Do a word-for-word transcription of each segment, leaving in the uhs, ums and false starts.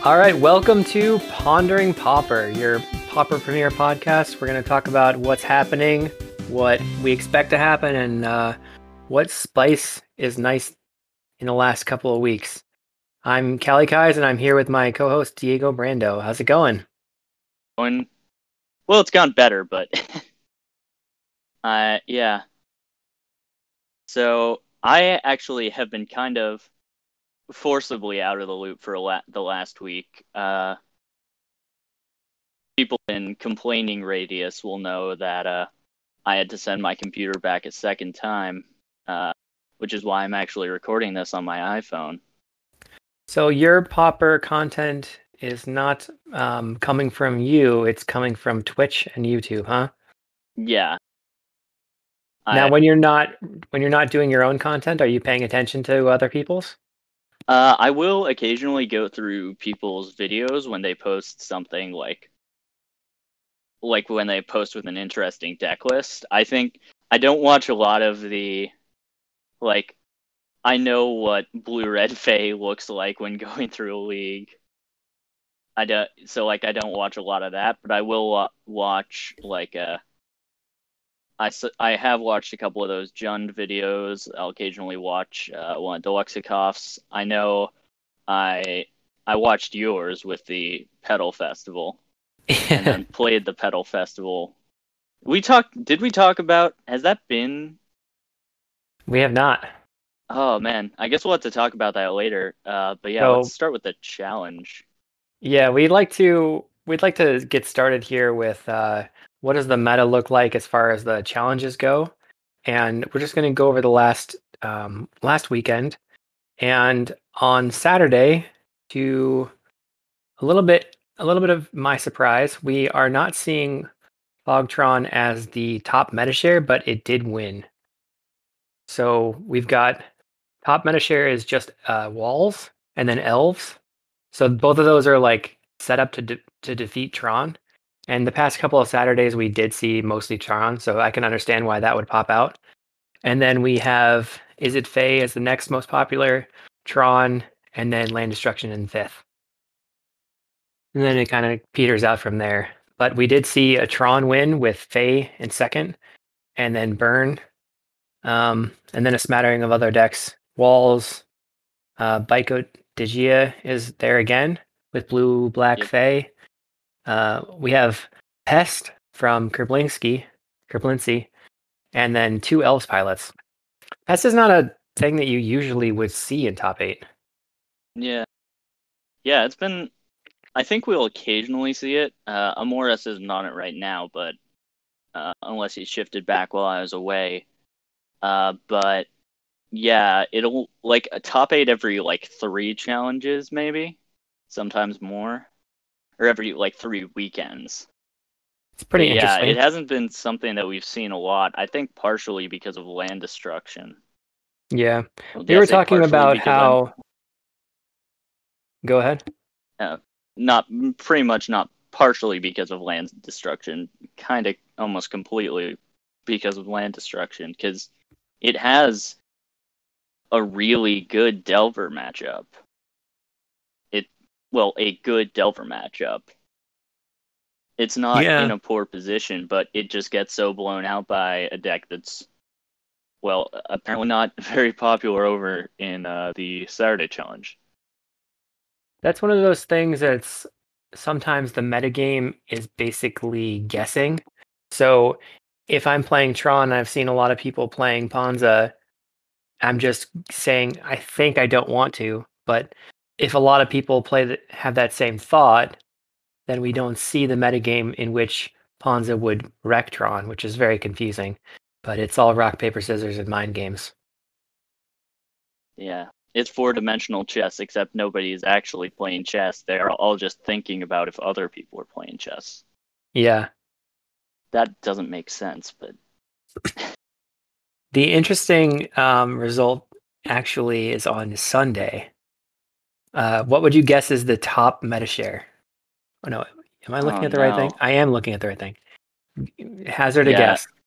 All right, welcome to Pondering Pauper, your Pauper Premiere podcast. We're going to talk about what's happening, what we expect to happen, and uh, what spice is nice in the last couple of weeks. I'm Callie Kais, and I'm here with my co-host Diego Brando. How's it going? Going well. It's gone better, but uh, yeah. So I actually have been kind of forcibly out of the loop for la- the last week. Uh, people in complaining radius will know that uh, I had to send my computer back a second time, uh, which is why I'm actually recording this on my iPhone. So your Pauper content is not um, coming from you; it's coming from Twitch and YouTube, huh? Yeah. Now, I, when you're not when you're not doing your own content, are you paying attention to other people's? uh, I will occasionally go through people's videos when they post something like like when they post with an interesting deck list. I think I don't watch a lot of the like I know what blue red Fae looks like when going through a league. I don't so like I don't watch a lot of that, but I will uh, watch like uh I, I have watched a couple of those Jund videos. I'll occasionally watch uh, one of Deluxicoff's. I know I I watched yours with the Pedal Festival and then played the Pedal Festival. We talked. Did we talk about? Has that been? We have not. Oh man, I guess we'll have to talk about that later. Uh, but yeah, let's So start with the challenge. yeah, we'd like to we'd like to get started here with uh, what does the meta look like as far as the challenges go, and we're just going to go over the last um, last weekend, and on Saturday, to a little bit a little bit of my surprise, we are not seeing Fogtron as the top meta share, but it did win. So we've got top meta share is just uh, walls and then elves. So both of those are like set up to de- to defeat Tron. And the past couple of Saturdays we did see mostly Tron, so I can understand why that would pop out. And then we have Izzet Fae as the next most popular, Tron, and then Land Destruction in fifth. And then it kind of peters out from there. But we did see a Tron win with Fae in second, and then Burn, um, and then a smattering of other decks. Walls, uh, Baiko Digia is there again with Blue Black Yep. Fae. Uh, we have Pest from Kerblinski, Kerblinski, and then two Elves pilots. Pest is not a thing that you usually would see in top eight. Yeah, yeah, it's been. I think we'll occasionally see it. Uh, Amoris isn't on it right now, but uh, unless he shifted back while I was away. Uh, but yeah, it'll like a top eight every like three challenges, maybe, sometimes more, or every like three weekends. It's pretty But yeah, interesting. it hasn't been something that we've seen a lot. I think partially because of land destruction. Yeah, Well, we were yes, talking partially about because I'm how. Go ahead. uh, not pretty much not partially because of land destruction, kind of almost completely because of land destruction, because it has a really good Delver matchup. It well, a good Delver matchup. It's not in Yeah, a poor position, but it just gets so blown out by a deck that's well, apparently not very popular over in uh, the Saturday challenge. that's one of those things that's sometimes the metagame is basically guessing. So if I'm playing Tron, I've seen a lot of people playing Ponza. I'm just saying I think I don't want to, but if a lot of people play that have that same thought, then we don't see the metagame in which Ponza would wreck Tron, which is very confusing. But it's all rock, paper, scissors and mind games. Yeah, it's four-dimensional chess, except nobody is actually playing chess. They're all just thinking about if other people are playing chess. Yeah. That doesn't make sense, but The interesting um, result actually is on Sunday. Uh, what would you guess is the top meta share? Oh no, am I looking oh at the right thing? no. I am looking at the right thing. Hazard a Yeah, guess.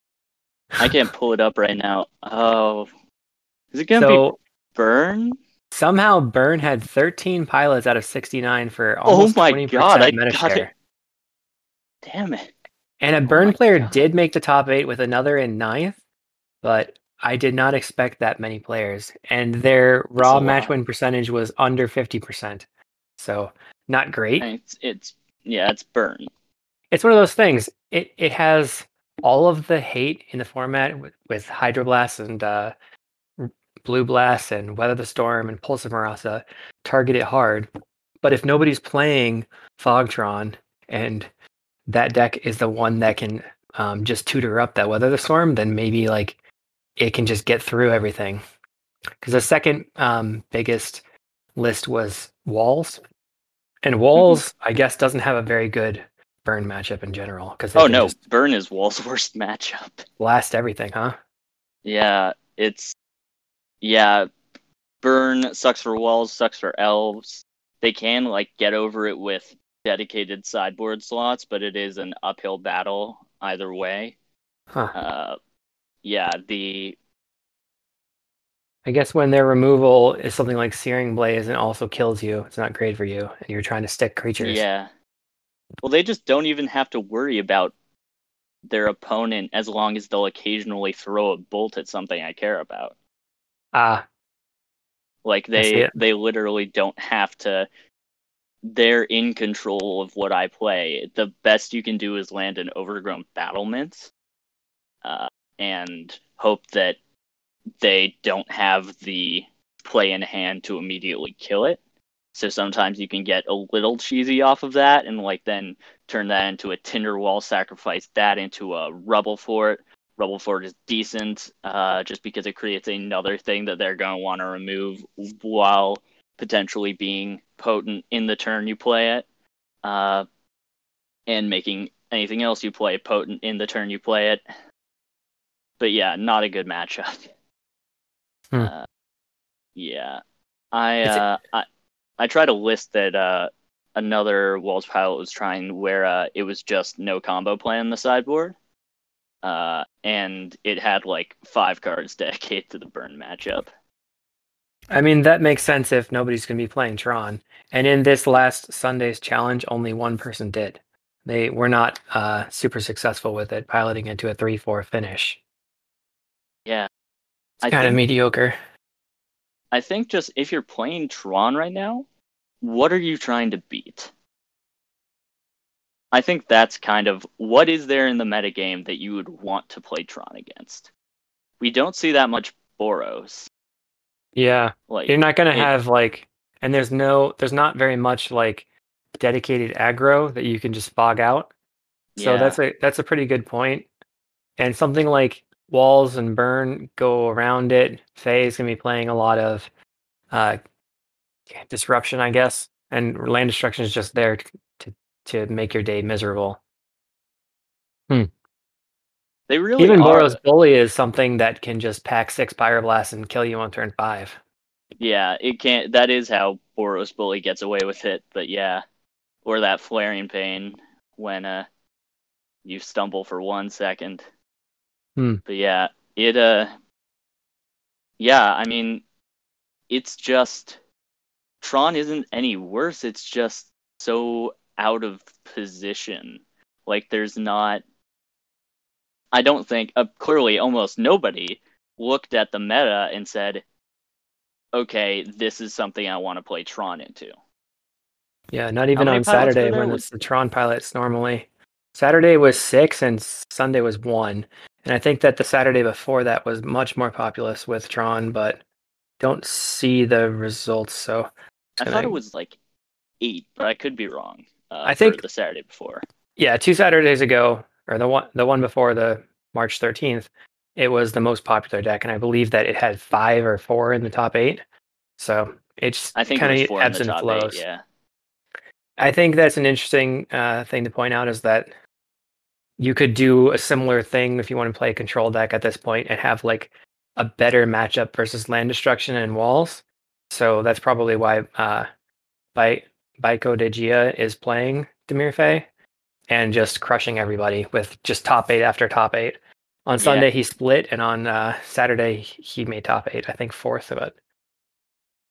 I can't pull it up right now. Oh, is it gonna be So Burn? Somehow Burn had thirteen pilots out of sixty-nine for Oh almost my twenty god, I percent meta got share. it. Damn it. And a Oh Burn my player God. did make the top eight with another in ninth, but I did not expect that many players. And their It's a raw match lot. win percentage was under fifty percent. So not great. And It's it's yeah, it's Burn. It's one of those things. It it has all of the hate in the format with, with Hydroblast and uh, Blue Blast and Weather the Storm and Pulse of Marasa target it hard. But if nobody's playing Fogtron and that deck is the one that can um, just tutor up that Weather the Storm, then maybe like it can just get through everything. Because the second um, biggest list was Walls, and Walls, I guess, doesn't have a very good burn matchup in general. Because Oh can no, just Burn is Wall's worst matchup. blast everything, huh? Yeah, it's yeah, Burn sucks for Walls, sucks for Elves. They can like get over it with dedicated sideboard slots, but it is an uphill battle either way. Huh. Uh, yeah, the I guess when their removal is something like Searing Blaze and also kills you, it's not great for you, and you're trying to stick creatures. yeah. Well, they just don't even have to worry about their opponent as long as they'll occasionally throw a bolt at something I care about. Ah, Like I see they it. they literally don't have to. They're in control of what I play. The best you can do is land an overgrown battlement, uh, and hope that they don't have the play in hand to immediately kill it. So sometimes you can get a little cheesy off of that, and like then turn that into a Tinder Wall, sacrifice that into a Rubble Fort. Rubble Fort is decent, uh, just because it creates another thing that they're going to want to remove while potentially being potent in the turn you play it, uh, and making anything else you play potent in the turn you play it. But yeah, not a good matchup. Hmm. Uh, yeah, I, It's uh, I I tried a list that uh, another Walls pilot was trying, where uh, it was just no combo play on the sideboard, uh, and it had like five cards dedicated to the burn matchup. I mean, that makes sense if nobody's going to be playing Tron. And in this last Sunday's challenge, only one person did. They were not uh, super successful with it, piloting into a three four finish. Yeah, It's I kind of think mediocre. I think just if you're playing Tron right now, what are you trying to beat? I think that's kind of what is there in the metagame that you would want to play Tron against. We don't see that much Boros. Yeah, Like you're not going to it, have like, and there's no, there's not very much like dedicated aggro that you can just fog out. So yeah, that's a that's a pretty good point. And something like Walls and Burn go around it. Faye is going to be playing a lot of uh, disruption, I guess, and land destruction is just there to to, to make your day miserable. Hmm. they really Even are. Boros Bully is something that can just pack six Pyroblasts and kill you on turn five. Yeah, it can't. That is how Boros Bully gets away with it. But yeah, or that flaring pain when uh you stumble for one second. Hmm. But yeah, it uh, yeah. I mean, it's just Tron isn't any worse. It's just so out of position. Like there's not. I don't think uh, clearly almost nobody looked at the meta and said, "Okay, this is something I want to play Tron into." Yeah, not How even many on pilots were Saturday there? when Was it's the Tron pilots normally. Saturday was six and Sunday was one. And I think that the Saturday before that was much more populous with Tron, but don't see the results. So I gonna, thought it was like eight, but I could be wrong. Uh, I for think the Saturday before. yeah, two Saturdays ago, or the one the one before the March thirteenth, it was the most popular deck, and I believe that it had five or four in the top eight. So it's I think it was kind of four in ebbs the and top eight. flows. Yeah. I think that's an interesting uh, thing to point out is that you could do a similar thing if you want to play a control deck at this point and have like a better matchup versus land destruction and walls. So that's probably why uh, By Baiko De Gia is playing Demir Fey and just crushing everybody with just top eight after top eight. On Yeah. Sunday he split, and on uh, Saturday he made top eight. I think fourth of it.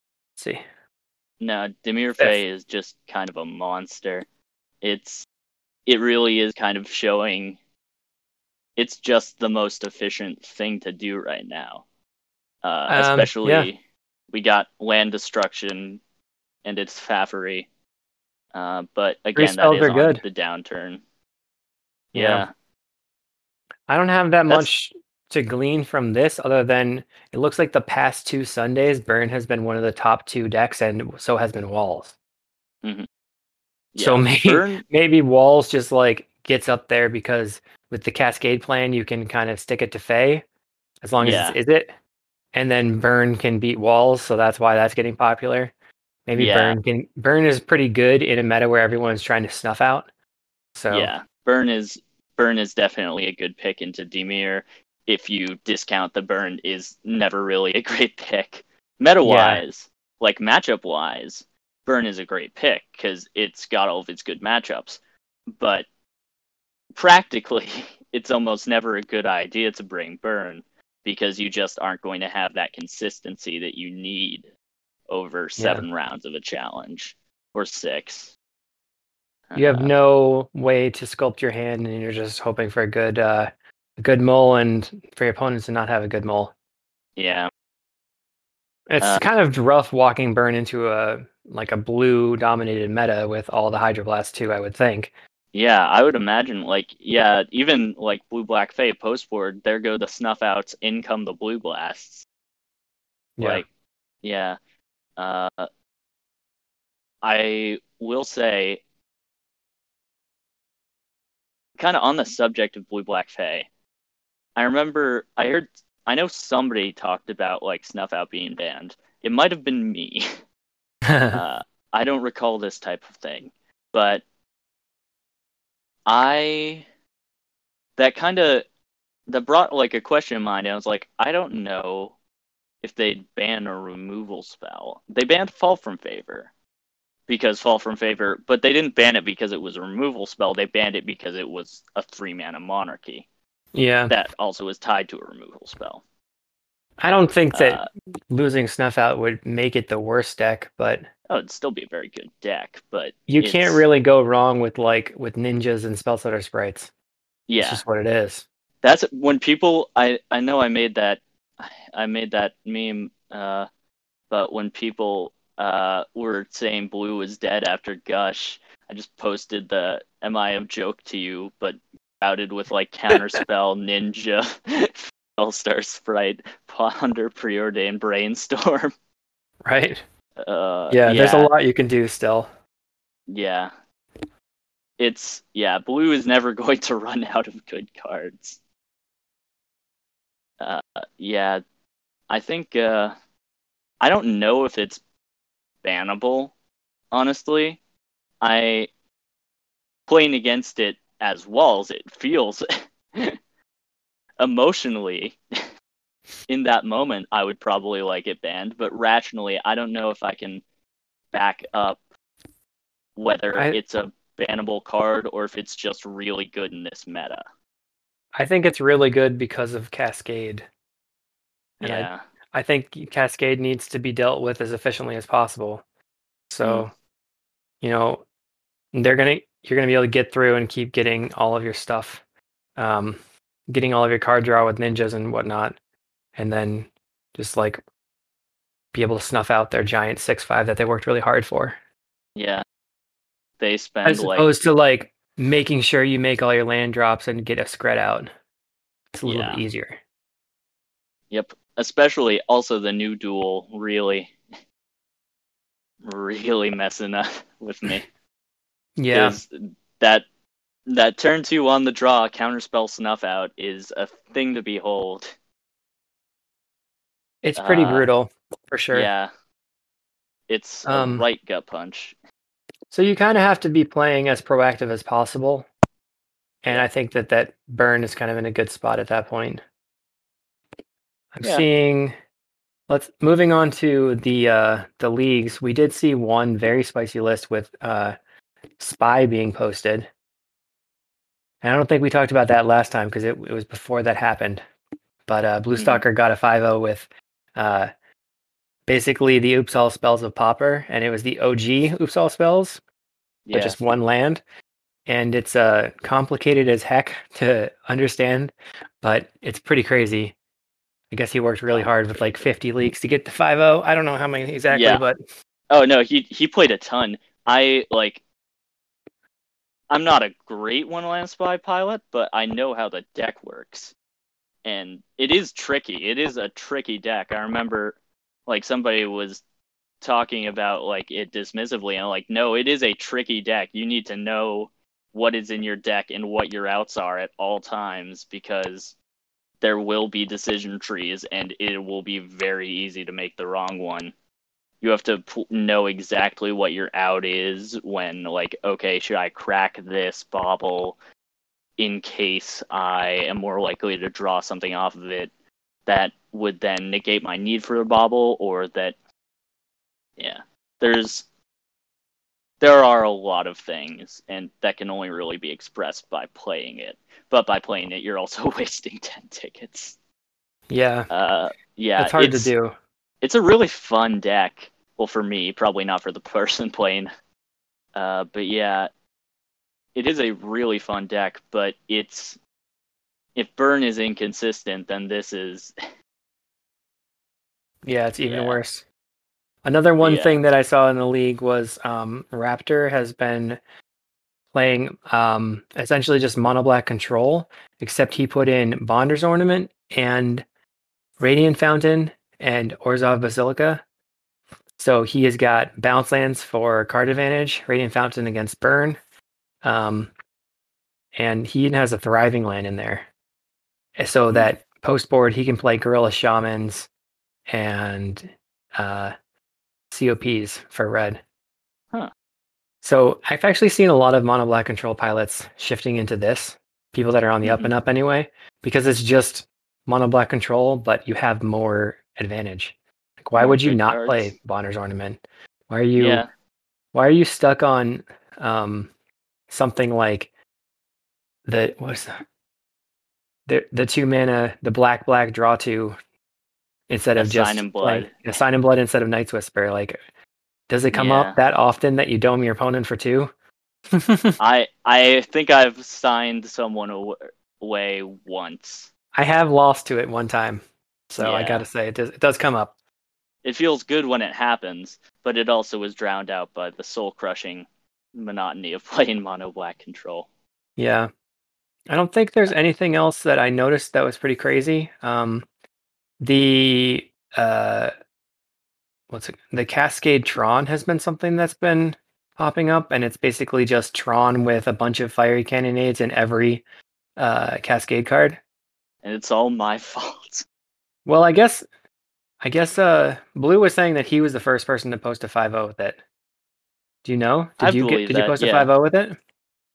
see. No, Dimir Fifth. Fey is just kind of a monster. It's it really is kind of showing it's just the most efficient thing to do right now. Uh, Um, especially yeah. we got land destruction and its faffery. Uh, but Three again, that spells is are on good. the downturn. Yeah. Yeah, I don't have that that's much to glean from this other than it looks like the past two Sundays, Burn has been one of the top two decks, and so has been Walls. mhm. So Yeah. maybe Burn. maybe Walls just like gets up there because with the Cascade plan, you can kind of stick it to Fey as long as it's Yeah, is it, and then Burn can beat Walls, so that's why that's getting popular. Maybe yeah, Burn can Burn is pretty good in a meta where everyone's trying to snuff out. So yeah. Burn is Burn is definitely a good pick into Dimir. If you discount the Burn, is never really a great pick. Meta yeah, wise, like matchup wise, Burn is a great pick because it's got all of its good matchups. But practically, it's almost never a good idea to bring Burn because you just aren't going to have that consistency that you need over yeah. seven rounds of a challenge or six. You have Uh, no way to sculpt your hand, and you're just hoping for a good, uh, a good mull, and for your opponents to not have a good mull. yeah. It's Uh, kind of rough walking Burn into a like a blue dominated meta with all the Hydroblast too, I would think. yeah, I would imagine, like, yeah, even like Blue Black Fate post board, there go the snuff outs, in come the Blue Blasts. Yeah. Like, yeah. Uh, I will say, kind of on the subject of Blue Black Fae, I remember I heard, I know somebody talked about like snuff out being banned. It might have been me. uh, I don't recall this type of thing, but I that kind of that brought like a question in mind. And I was like, I don't know if they'd ban a removal spell. They banned Fall from Favor because Fall from Favor, but they didn't ban it because it was a removal spell. They banned it because it was a three mana monarchy Yeah. that also is tied to a removal spell. I don't think that Uh, losing Snuff Out would make it the worst deck, but oh, it'd still be a very good deck, but you can't it's really go wrong with like with ninjas and Spellstutter sprites. It's yeah. just what it is. That's when people. I I know I made that. I made that meme. Uh, but when people uh were saying blue was dead after Gush, I just posted the "Am I a joke to you?" but routed with like counterspell, ninja, Spellstar sprite, ponder, preordain, brainstorm. Right? Uh, Yeah, there's a yeah, lot you can do still. yeah. It's yeah. Blue is never going to run out of good cards. Uh, yeah, I think. Uh, I don't know if it's bannable, honestly. I playing against it as walls, it feels emotionally in that moment I would probably like it banned, but rationally I don't know if I can back up whether I it's a bannable card or if it's just really good in this meta. I think it's really good because of Cascade. And I Yeah. I think Cascade needs to be dealt with as efficiently as possible. Mm. So, you know, they're gonna you're gonna be able to get through and keep getting all of your stuff, um, getting all of your card draw with ninjas and whatnot, and then just like be able to snuff out their giant six five that they worked really hard for. Yeah. They spend As like opposed to like making sure you make all your land drops and get a spread out. It's a little bit yeah. easier. Yep. Especially also the new duel really really messing up with me. Yeah, Because that that turn two on the draw counterspell snuff out is a thing to behold. it's pretty Uh, brutal for sure. yeah, it's a Um, right gut punch. so you kind of have to be playing as proactive as possible, and Yeah, I think that that burn is kind of in a good spot at that point. I'm yeah, seeing. Let's moving on to the uh, the leagues. We did see one very spicy list with uh, Spy being posted. And I don't think we talked about that last time because it, it was before that happened. But uh, Blue mm-hmm. Stalker got a five oh with uh, basically the Oops All Spells of Pauper, and it was the O G Oops All Spells, but Yeah. just one land. And it's uh complicated as heck to understand, but it's pretty crazy. I guess he worked really Sounds hard with pretty like good. fifty leagues to get to five oh. I don't know how many exactly, Yeah. but Oh no, he he played a ton. I like. I'm not a great one land spy pilot, but I know how the deck works, and it is tricky. It is a tricky deck. I remember, like somebody was talking about like it dismissively, and I'm like, no, it is a tricky deck. You need to know what is in your deck and what your outs are at all times, because there will be decision trees, and it will be very easy to make the wrong one. You have to p- know exactly what your out is when, like, okay, should I crack this bauble in case I am more likely to draw something off of it that would then negate my need for a bauble, or that, yeah, there's there are a lot of things, and that can only really be expressed by playing it. But by playing it, you're also wasting ten tickets. yeah, Uh, yeah, that's hard to it's do. it's a really fun deck. Well, for me, probably not for the person playing. Uh, but yeah, it is a really fun deck. But it's if burn is inconsistent, then this is Yeah, it's even yeah, worse. Another one yeah. thing that I saw in the league was um, Raptor has been playing um, essentially just mono black control, except he put in Bonder's Ornament and Radiant Fountain and Orzhov Basilica. So he has got bounce lands for card advantage, Radiant Fountain against burn, um, and he even has a thriving land in there. So Hmm. that post board he can play Gorilla Shamans and uh, C O Ps for red. Huh. So I've actually seen a lot of mono black control pilots shifting into this, people that are on the up Mm-hmm. and up anyway, because it's just mono black control, but you have more advantage. Like, why More would you good not cards. play Bonner's Ornament? Why are you Yeah. why are you stuck on um, something like the what's the, the the two mana, the black black draw two instead A of sign just in playing blood. a Sign in Blood instead of Night's Whisper? Like, does it come Yeah. up that often that you dome your opponent for two? I I think I've signed someone aw- away once. I have lost to it one time, so I Yeah. gotta say it does it does come up. It feels good when it happens, but it also was drowned out by the soul crushing monotony of playing mono black control. Yeah, I don't think there's anything else that I noticed that was pretty crazy. Um, the uh, what's it, the Cascade Tron has been something that's been popping up, and it's basically just Tron with a bunch of fiery cannonades in every uh, Cascade card. And it's all my fault. Well, I guess I guess uh, Blue was saying that he was the first person to post a five oh with it. Do you know? I Did you get believe did you that, post a yeah. five oh with it?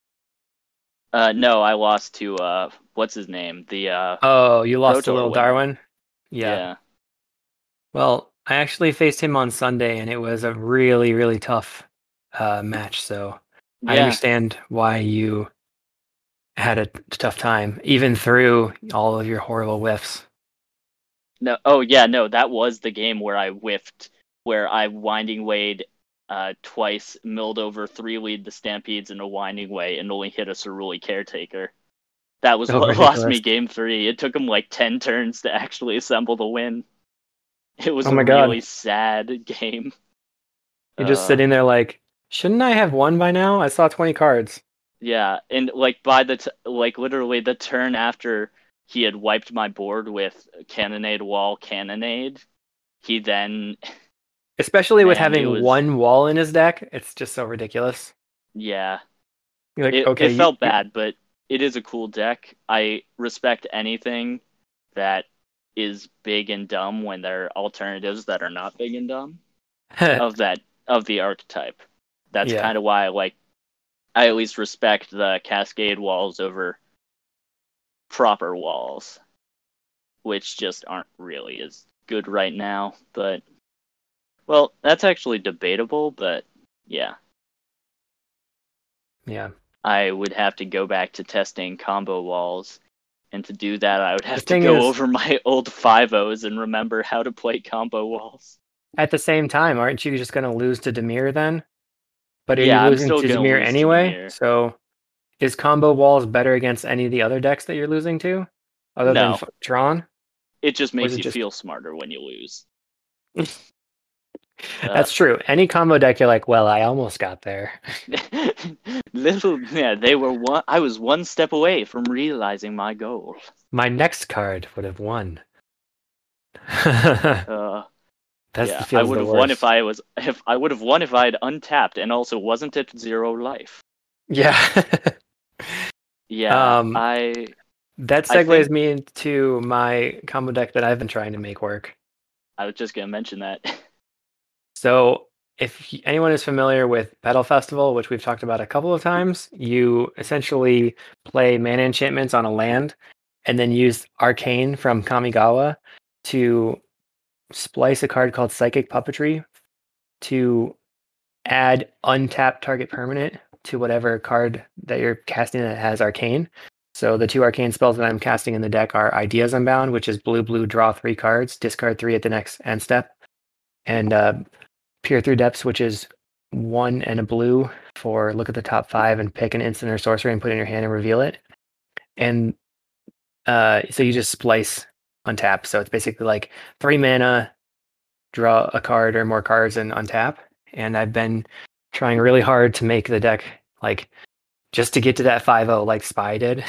Uh, no, I lost to uh, what's his name? The uh, Oh, you lost to Kotor Little winner. Darwin? Yeah. Yeah. Well, I actually faced him on Sunday, and it was a really, really tough uh, match. So I Yeah. understand why you had a t- tough time, even through all of your horrible whiffs. No. Oh, yeah. No, that was the game where I whiffed, where I winding wayed uh, twice, milled over three lead the Stampedes in a winding way, and only hit a Ceruli Caretaker. That was So what lost ridiculous. me game three. It took him like ten turns to actually assemble the win. It was Oh a my God. really sad game. You're just Uh, sitting there like, shouldn't I have won by now? I saw twenty cards. yeah, and like by the t- like literally the turn after he had wiped my board with Cannonade Wall Cannonade, he then Especially with man, it having was one wall in his deck. It's just so ridiculous. yeah. You're like, It okay, it you, felt you bad, but it is a cool deck. I respect anything that is big and dumb when there are alternatives that are not big and dumb of that of the archetype. That's yeah. kind of why I like I at least respect the Cascade walls over proper walls, which just aren't really as good right now. But well, that's actually debatable, but yeah. Yeah. I would have to go back to testing combo walls. And to do that, I would The have to thing go is, over my old five ohs and remember how to play combo walls. at the same time, aren't you just going to lose to Dimir then? But are you Yeah, I'm losing still to gonna Dimir lose to anyway? Dimir. So is combo walls better against any of the other decks that you're losing to, other than No, F- Tron? it just Or is makes it you just? feel smarter when you lose. Uh, That's true. Any combo deck, you're like, well, I almost got there. little, yeah, they were one. I was one step away from realizing my goal. My next card would have won. That's Uh, the yeah, I feels would the have won if worst. I was if I would have won if I had untapped and also wasn't at zero life. Yeah. Yeah, um, I that I segues think me into my combo deck that I've been trying to make work. I was just gonna mention that. So, if y- anyone is familiar with Battle Festival, which we've talked about a couple of times, you essentially play mana enchantments on a land and then use Arcane from Kamigawa to splice a card called Psychic Puppetry to add untapped target permanent to whatever card that you're casting that has Arcane. So the two arcane spells that I'm casting in the deck are Ideas Unbound, which is blue blue, draw three cards, discard three at the next end step, and uh, Peer Through Depths, which is one and a blue for look at the top five and pick an instant or sorcery and put it in your hand and reveal it. And uh, so you just splice untap. So it's basically like three mana, draw a card or more cards and untap. And I've been trying really hard to make the deck like just to get to that five oh like Spy did.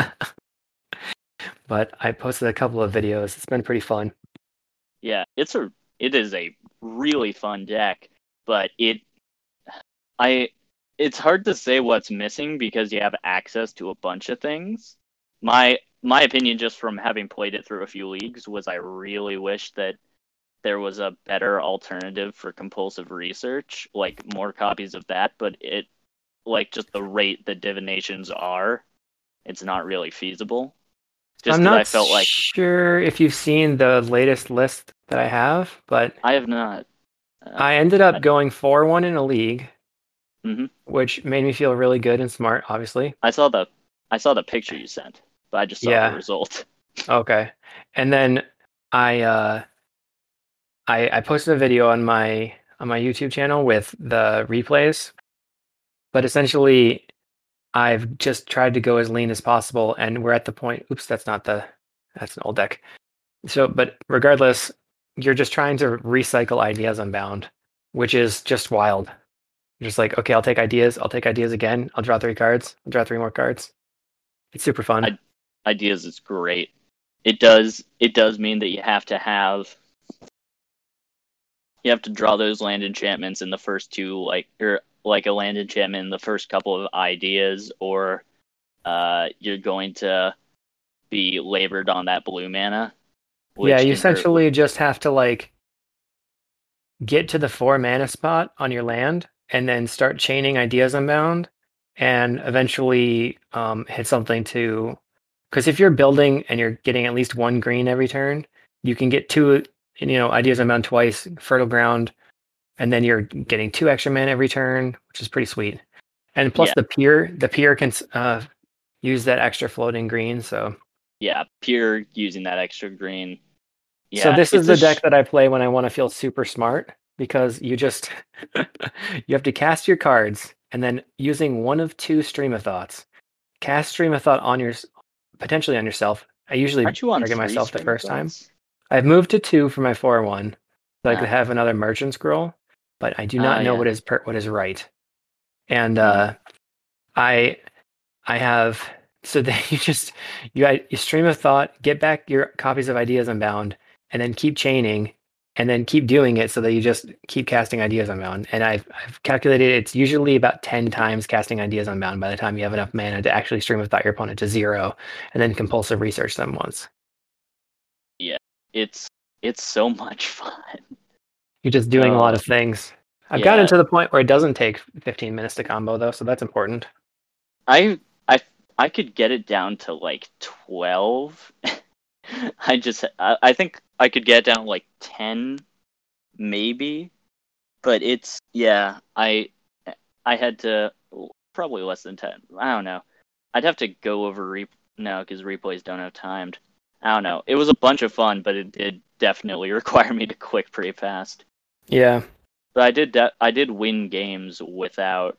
But I posted a couple of videos. It's been pretty fun. Yeah, it's a it is a really fun deck, but it I it's hard to say what's missing because you have access to a bunch of things. My my opinion just from having played it through a few leagues was I really wish that there was a better alternative for compulsive research, like more copies of that, but it like just the rate that divinations are, it's not really feasible. Just I'm because I not felt like sure if you've seen the latest list that I have, but I have not. Uh, I ended I, up going four one in a league, mm-hmm. which made me feel really good and smart, obviously. I saw the I saw the picture you sent, but I just saw the Yeah. result. Okay. And then I uh I I posted a video on my on my YouTube channel with the replays, but essentially I've just tried to go as lean as possible and we're at the point, oops, that's not the that's an old deck. So, but regardless, you're just trying to recycle Ideas Unbound, which is just wild. You're just like, okay, I'll take ideas, I'll take ideas again, I'll draw three cards, I'll draw three more cards. It's super fun. I, ideas is great. It does it does mean that you have to have you have to draw those land enchantments in the first two, like or like a land enchantment in the first couple of ideas, or uh, you're going to be labored on that blue mana, Yeah, which you can hurt. essentially just have to like get to the four mana spot on your land and then start chaining Ideas Unbound and eventually um, hit something to. Because if you're building and you're getting at least one green every turn, you can get two, you know, Ideas Unbound twice, Fertile Ground, and then you're getting two extra mana every turn, which is pretty sweet. And plus Yeah, the pier, the pier can uh, use that extra floating green. So, yeah, pure using that extra green. so Yeah, this is it's a the deck sh- that I play when I want to feel super smart because you just you have to cast your cards and then using one of two Stream of Thoughts, cast Stream of Thought on your potentially on yourself. I usually aren't you on target three myself the stream of first time. thoughts? I've moved to two for my four one, so I could Ah, have another Merchant Scroll, but I do ah, not know yeah. what is per- what is right. And Mm. uh, I I have so then you just you you stream of thought, get back your copies of Ideas Unbound, and then keep chaining, and then keep doing it so that you just keep casting Ideas Unbound. And I've I've calculated it's usually about ten times casting Ideas Unbound by the time you have enough mana to actually stream of thought your opponent to zero, and then compulsive research them once. Yeah, it's it's so much fun. You're just doing a lot Uh, of things. I've gotten yeah, to the point where it doesn't take fifteen minutes to combo though, so that's important. I I I could get it down to like twelve. I just I, I think I could get it down to like ten maybe, but it's yeah, I I had to probably less than ten. I don't know. I'd have to go over re no cuz replays don't have timed. I don't know. It was a bunch of fun, but it did definitely require me to click pretty fast. Yeah. But I did de- I did win games without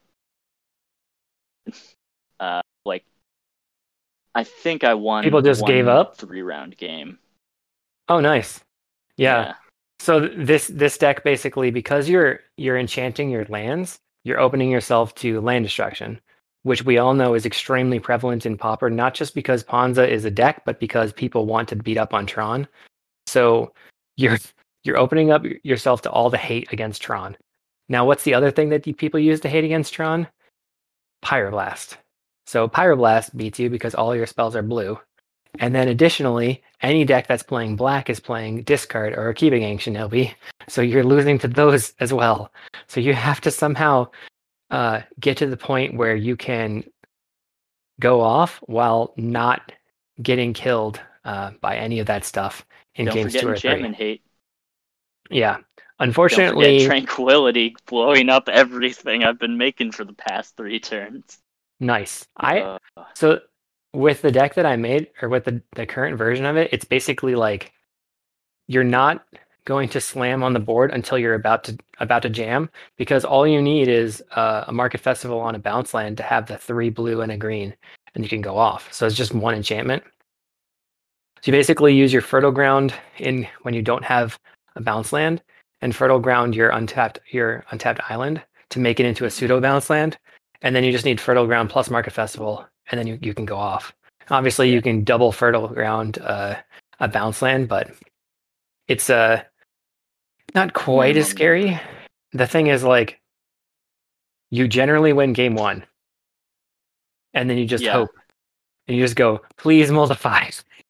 uh like I think I won People just gave one up. three round game. Oh, nice. Yeah. Yeah. So th- this this deck basically, because you're you're enchanting your lands, you're opening yourself to land destruction, which we all know is extremely prevalent in Pauper, not just because Ponza is a deck, but because people want to beat up on Tron. So you're you're opening up yourself to all the hate against Tron. Now, what's the other thing that the people use to hate against Tron? Pyroblast. So Pyroblast beats you because all your spells are blue. And then additionally, any deck that's playing black is playing discard or keeping Ancient L B. So you're losing to those as well. So you have to somehow uh, get to the point where you can go off while not getting killed uh, by any of that stuff in Don't games forget two or three. enchantment hate. Yeah. Don't Unfortunately, forget tranquility blowing up everything I've been making for the past three turns. nice. I Uh, so with the deck that I made, or with the, the current version of it, it's basically like you're not going to slam on the board until you're about to about to jam, because all you need is uh, a Market Festival on a bounce land to have the three blue and a green, and you can go off. So it's just one enchantment. So you basically use your Fertile Ground in when you don't have a bounce land, and Fertile Ground your untapped your untapped island to make it into a pseudo bounce land, and then you just need Fertile Ground plus Market Festival, and then you, you can go off. Obviously, Yeah. you can double Fertile Ground uh, a bounce land, but it's uh, not quite as Minimum scary. number. The thing is, like, you generally win game one, and then you just Yeah. hope, and you just go, please multiply.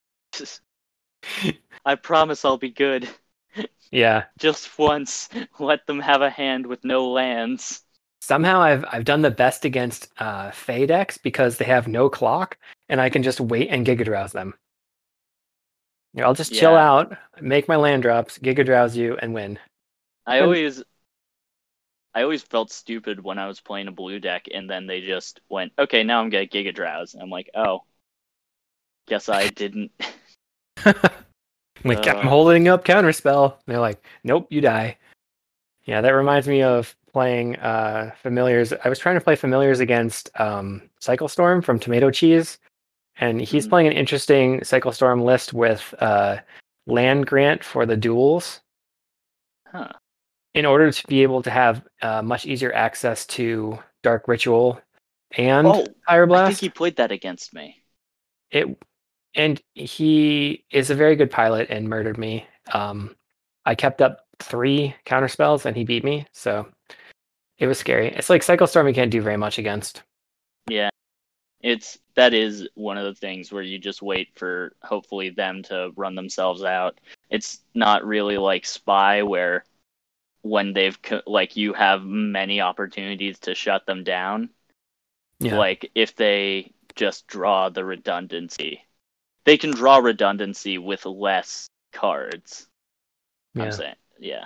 I promise I'll be good. Yeah. Just once, let them have a hand with no lands. Somehow I've I've done the best against uh, Fey decks because they have no clock, and I can just wait and Giga Drowse them. You know, I'll just chill Yeah. out, make my land drops, Giga Drowse you, and win. I And- always I always felt stupid when I was playing a blue deck and then they just went, okay, now I'm gonna Giga Drowse. I'm like, oh. Guess I didn't. Like, Uh. I'm holding up Counterspell. And they're like, nope, you die. Yeah, that reminds me of playing uh, Familiars. I was trying to play Familiars against um, Cycle Storm from Tomato Cheese, and he's Mhm. playing an interesting Cycle Storm list with uh, land grant for the duels. Huh. In order to be able to have uh, much easier access to Dark Ritual and Oh, Fire I Blast. think he played that against me. It and he is a very good pilot and murdered me. Um, I kept up three counter spells and he beat me, so it was scary. It's like Cycle Storm you can't do very much against. Yeah. It's that is one of the things where you just wait for hopefully them to run themselves out. It's not really like Spy where when they've co- like you have many opportunities to shut them down. Yeah. Like if they just draw the redundancy, they can draw redundancy with less cards. Yeah. I'm saying, yeah.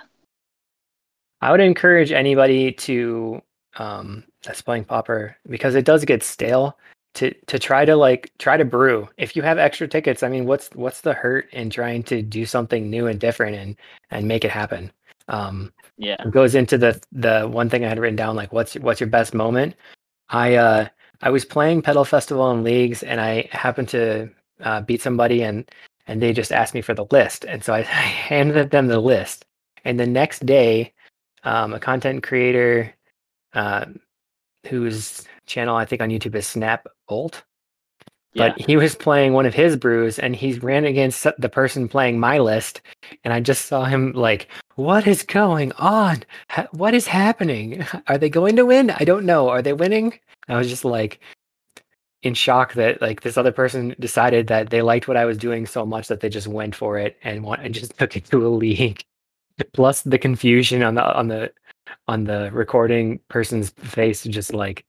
I would encourage anybody to um that's playing Pauper, because it does get stale, to to try to like try to brew. If you have extra tickets, I mean, what's what's the hurt in trying to do something new and different and and make it happen? Um, Yeah. it goes into the the one thing I had written down, like what's what's your best moment? I uh I was playing Pedal Festival in leagues, and I happened to uh, beat somebody, and and they just asked me for the list, and so I handed them the list, and the next day, um, a content creator uh, whose channel I think on YouTube is Snap Bolt, Yeah. but he was playing one of his brews, and he ran against the person playing my list, and I just saw him like, what is going on? Ha- what is happening? Are they going to win? I don't know. Are they winning? I was just like in shock that like this other person decided that they liked what I was doing so much that they just went for it and want, and just took it to a league. Plus the confusion on the on the on the recording person's face, just like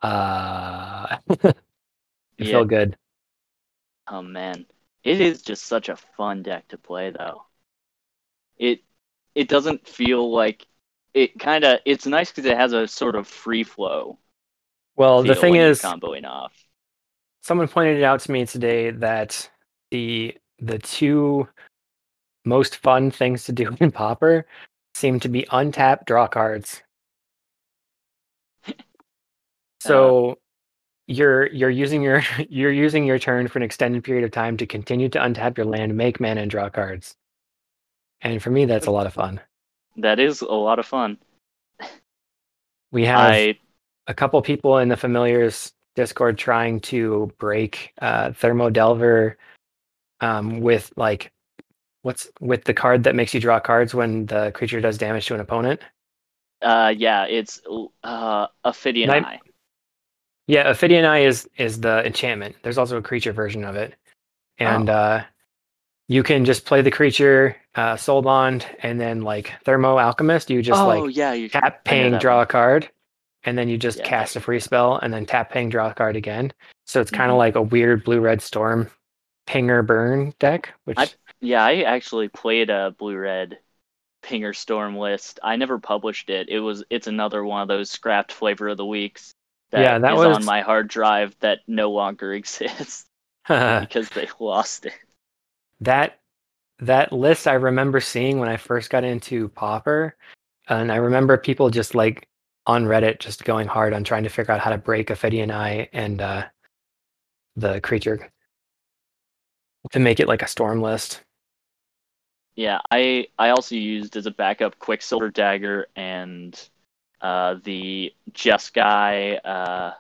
uh it Yeah. felt good. Oh man, it is just such a fun deck to play though. It it doesn't feel like it kind of it's nice because it has a sort of free flow. Well, the feel thing when you're is, comboing off. someone pointed it out to me today that the the two most fun things to do in Pauper seem to be untap draw cards. Uh, So you're you're using your you're using your turn for an extended period of time to continue to untap your land, make mana, and draw cards. And for me, that's a lot of fun. that is a lot of fun. We have I a couple people in the Familiars Discord trying to break uh, Thermo Delver um, with like what's with the card that makes you draw cards when the creature does damage to an opponent. uh yeah, it's uh Ophidian Night- Eye. Yeah, Ophidian Eye is is the enchantment. There's also a creature version of it, and Oh. uh, you can just play the creature, uh, Soul Bond, and then like Thermo Alchemist. You just Oh like yeah, you tap, I know ping, that draw one. a card, and then you just Yeah, cast that a free spell, and then tap, ping, draw a card again. So it's kind of Mhm. like a weird blue red storm pinger burn deck, which I yeah, I actually played a blue red Pinger Storm list. I never published it. It was it's another one of those scrapped flavor of the weeks that yeah, that is on was my hard drive that no longer exists because they lost it. that that list I remember seeing when I first got into Pauper, and I remember people just like on Reddit just going hard on trying to figure out how to break Ophidian Eye and uh, the creature to make it like a storm list. Yeah, I I also used as a backup Quicksilver Dagger and uh, the Jeskai, uh,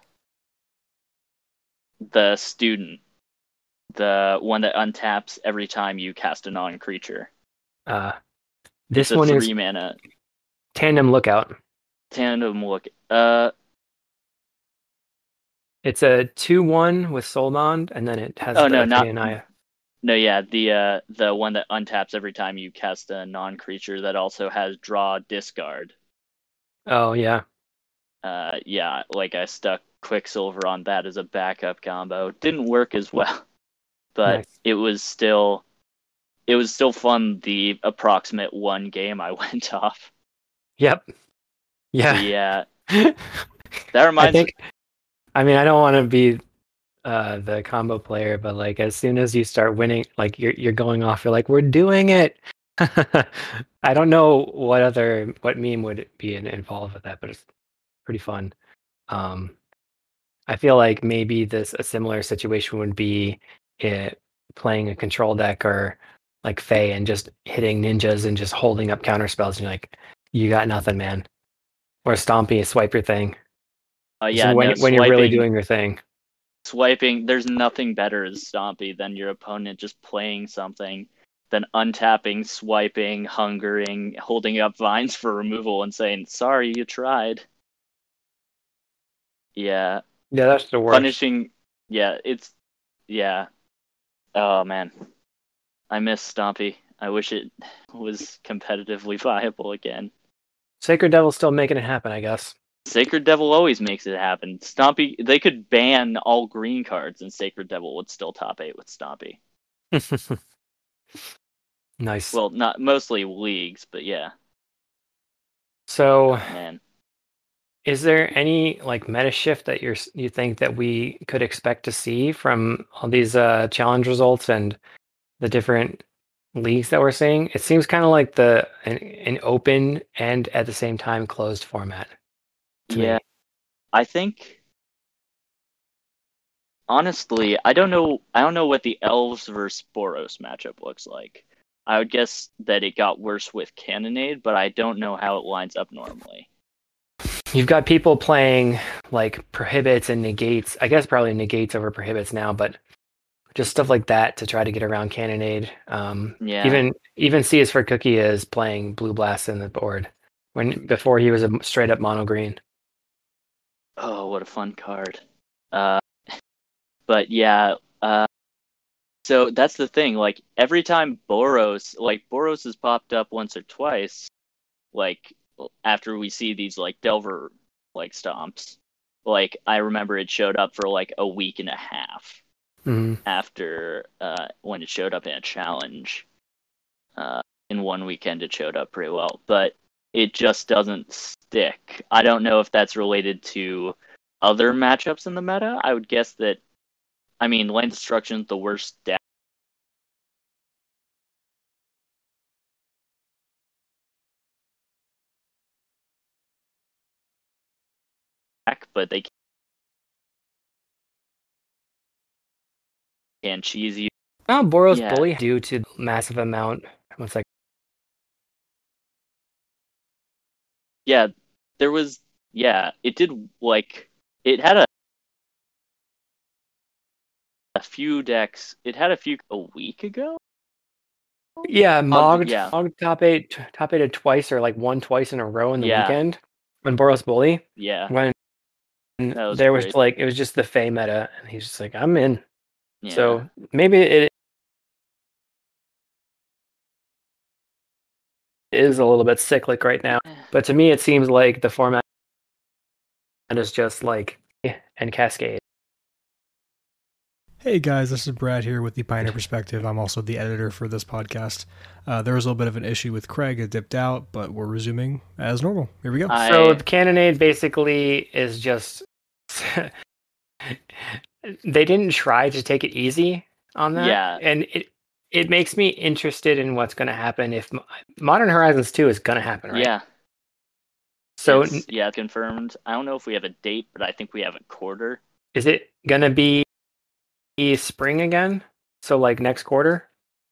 the student, the one that untaps every time you cast a non-creature. Uh, It's this a one is three mana Tandem Lookout. tandem look. Uh, It's a two one with Soul Bond, and then it has oh the no, not Ophidian Eye. no, yeah, the uh the one that untaps every time you cast a non-creature that also has draw discard. Oh yeah, Uh, yeah, like I stuck Quicksilver on that as a backup combo. Didn't work as well, but nice. it was still it was still fun. The approximate one game I went off. Yep. But Yeah. yeah, I that reminds me. think. I mean, I don't want to be uh, the combo player, but like as soon as you start winning, like you're you're going off, you're like, we're doing it. I don't know what other what meme would be in, involved with that, but it's pretty fun. Um, I feel like maybe this a similar situation would be it playing a control deck or like Fae and just hitting ninjas and just holding up counter spells. And you're like, you got nothing, man. Or Stompy, swipe your thing. Uh, This is yeah, when no when you're really swiping. doing your thing. Swiping. There's nothing better as Stompy than your opponent just playing something, then untapping, swiping, hungering, holding up vines for removal, and saying, "Sorry, you tried." Yeah, Yeah, that's the worst. punishing. Yeah, it's yeah. Oh man, I miss Stompy. I wish it was competitively viable again. Sacred Devil's still making it happen, I guess. Sacred Devil always makes it happen. Stompy, they could ban all green cards, and Sacred Devil would still top eight with Stompy. Nice. Well, not mostly leagues, but yeah. So, Oh man. is there any like meta shift that you're you think that we could expect to see from all these uh, challenge results and the different leagues that we're seeing? It seems kind of like the an, an open and at the same time closed format to Yeah, me. I think honestly, I don't know. I don't know what the Elves versus Boros matchup looks like. I would guess that it got worse with Cannonade, but I don't know how it lines up normally. You've got people playing like prohibits and negates. I guess probably negates over prohibits now, but just stuff like that to try to get around Cannonade. Um, Yeah. even even C is for Cookie is playing Blue Blast in the board when before he was a straight up mono green. Oh, what a fun card. Uh, but yeah. Uh, so that's the thing. Like every time Boros, like Boros has popped up once or twice, like after we see these like Delver like stomps. Like I remember it showed up for like a week and a half Mm-hmm. after uh, when it showed up in a challenge. Uh, in one weekend, it showed up pretty well, but it just doesn't stick. I don't know if that's related to other matchups in the meta. I would guess that. I mean, Land Destruction's the worst deck but they can cheese you. Oh, Boros Yeah. Bully due to massive amount. What's like? Yeah, there was. Yeah, it did like it had a a few decks. It had a few a week ago. Yeah, Mogged, yeah. Mogged top eight, top eighted twice or like one twice in a row in the Yeah. weekend when Boros Bully. Yeah. When was there was great. like it was just the Fey meta, and he's just like, I'm in. Yeah. So maybe it is a little bit cyclic right now, but to me it seems like the format is just like and Cascade. Hey guys, this is Brad here with the Pioneer Perspective. I'm also the editor for this podcast. Uh, there was a little bit of an issue with Craig. It dipped out, but we're resuming as normal. Here we go. I- So the Cannonade basically is just they didn't try to take it easy on that. Yeah. And it it makes me interested in what's going to happen if Modern Horizons two is going to happen, right? Yeah. So It's- yeah, confirmed. I don't know if we have a date, but I think we have a quarter. is it going to be spring again? So like next quarter?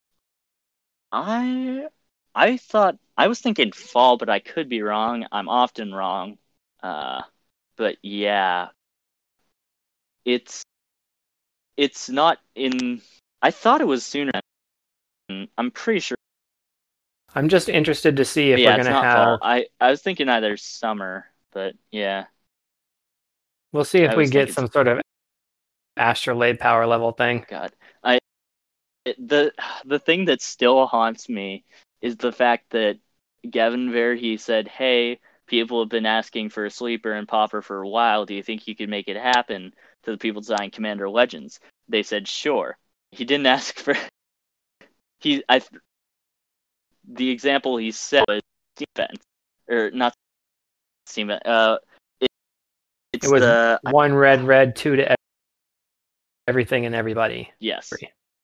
I I thought I was thinking fall, but I could be wrong. I'm often wrong. Uh, but yeah, it's it's not in. I thought it was sooner. I'm pretty sure. I'm just interested to see if yeah, we're it's going to not have. fall. I I was thinking either summer, but yeah. We'll see if I we was get thinking- some sort of astrolabe power level thing. God, I it, the the thing that still haunts me is the fact that Gavin Verhey said, "Hey, people have been asking for a sleeper and popper for a while. Do you think you could make it happen?" To the people designing Commander Legends, they said, "Sure." He didn't ask for. He I. The example he said was defense, or not defense. Uh, it, it's It was the one red, red, two to everything and everybody. yes.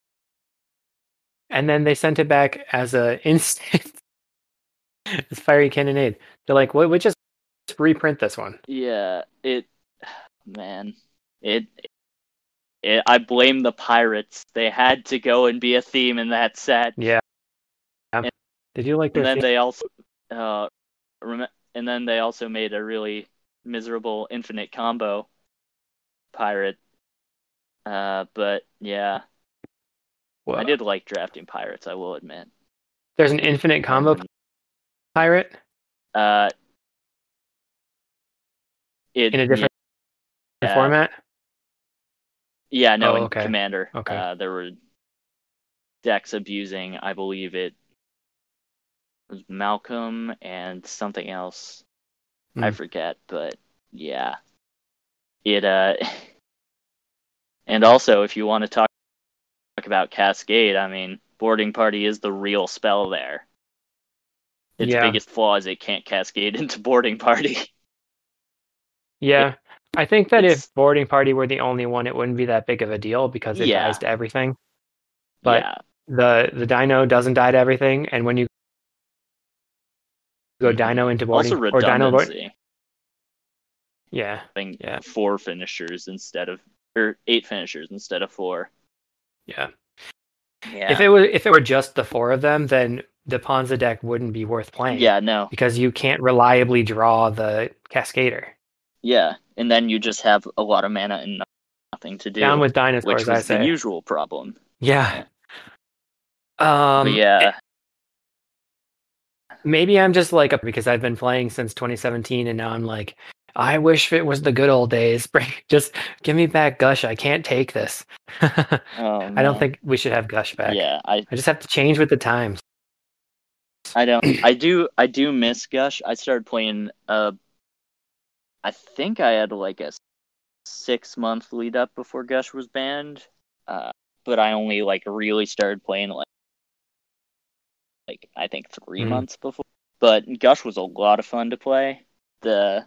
And then they sent it back as a instant as Fiery Cannonade. They're like, "What? We just reprint this one." Yeah, it, man, it, it. I blame the pirates. They had to go and be a theme in that set. Yeah. And, Did you like? And then theme? they also, uh, rem- and then they also made a really miserable infinite combo pirate. Uh, but yeah, Whoa. I did like drafting pirates. I will admit. There's an infinite combo Um, pirate Uh, it, in a different yeah, format. Yeah, no, Oh, in okay. Commander, Okay. uh, there were decks abusing. I believe it was Malcolm and something else. I Hmm. forget, but yeah, it. Uh, and also, if you want to talk talk about Cascade, I mean, Boarding Party is the real spell there. Its Yeah. biggest flaw is it can't cascade into Boarding Party. Yeah. I think that It's- if Boarding Party were the only one, it wouldn't be that big of a deal because it Yeah. dies to everything. But yeah, the the Dino doesn't die to everything, and when you go Mhm. Dino into boarding also or Dino board, redundancy. yeah, Having Yeah. four finishers instead of or eight finishers instead of four. yeah. Yeah. If it were if it were just the four of them, then the Ponza deck wouldn't be worth playing. Yeah, no. because you can't reliably draw the Cascader. Yeah, and then you just have a lot of mana and nothing to do. Down with which dinosaurs, was I the say. usual problem. Yeah. Um, But yeah, maybe I'm just like because I've been playing since twenty seventeen, and now I'm like, I wish it was the good old days. Just give me back Gush. I can't take this. oh, I don't man. think we should have Gush back. Yeah, I I just have to change with the times. I don't I do I do miss Gush. I started playing uh I think I had like a six month lead up before Gush was banned. Uh but I only like really started playing like like I think three Mhm. months before. But Gush was a lot of fun to play. The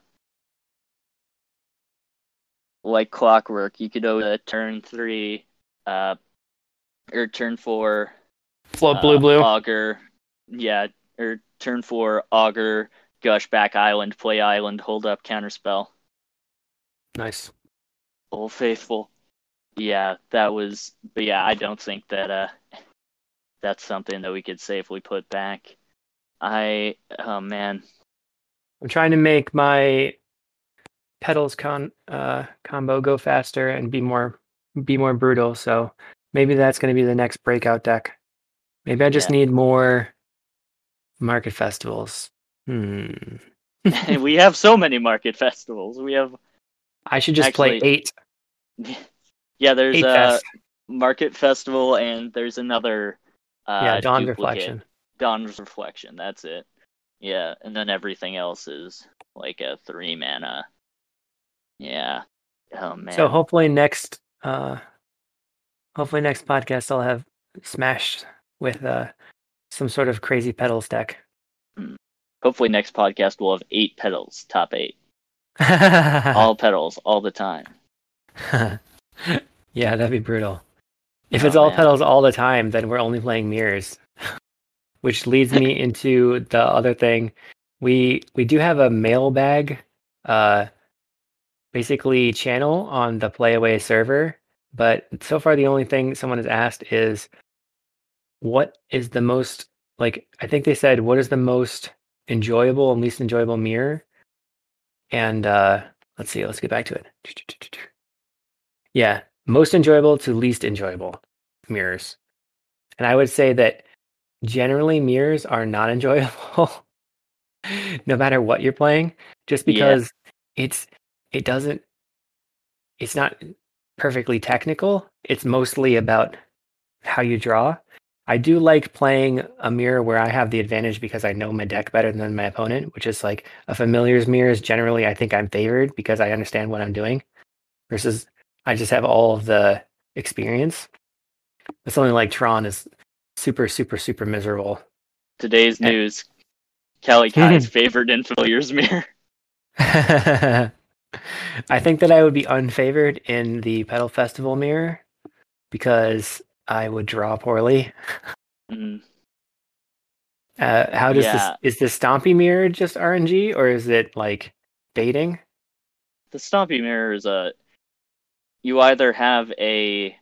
like clockwork, you could go to turn three, uh or turn four Float uh, blue blue. Augur, yeah, or turn four, Augur, Gush back island, play island, hold up, counterspell. Nice. Old Faithful. Yeah, that was. But yeah, I don't think that uh, that's something that we could safely put back. I. Oh man. I'm trying to make my petals con uh, combo go faster and be more be more brutal. So maybe that's going to be the next breakout deck. Maybe I just Yeah. need more market festivals. Hmm. We have so many market festivals. We have. I should just Actually, play eight. Yeah, there's Eight a fest. market festival, and there's another. Uh, Yeah, Dawn duplicate. Reflection. Dawn's Reflection. That's it. Yeah, and then everything else is like a three mana. Yeah. Oh man. So hopefully next, uh, hopefully next podcast I'll have smashed with uh, some sort of crazy petals deck. Hopefully next podcast we'll have eight petals, top eight, all petals, all the time. Yeah, that'd be brutal. If Oh, it's all man. petals all the time, then we're only playing mirrors. Which leads me into the other thing. We we do have a mailbag, uh, basically channel on the Playaway server, but so far the only thing someone has asked is, what is the most like? I think they said, what is the most enjoyable and least enjoyable mirror? And uh, let's see, let's get back to it. Yeah, most enjoyable to least enjoyable mirrors. And I would say that generally mirrors are not enjoyable no matter what you're playing, just because yeah. it's it doesn't it's not perfectly technical. It's mostly about how you draw. I do like playing a mirror where I have the advantage because I know my deck better than my opponent, which is like a familiar's mirrors. Generally, I think I'm favored because I understand what I'm doing versus I just have all of the experience. But something like Tron is super, super, super miserable. Today's and- news, Kelly Kai is favored in familiar's mirror. I think that I would be unfavored in the Petal Festival mirror because I would draw poorly. Mm. Uh, how does yeah. this, is the Stompy mirror just R N G or is it like baiting? The Stompy mirror is a, you either have a,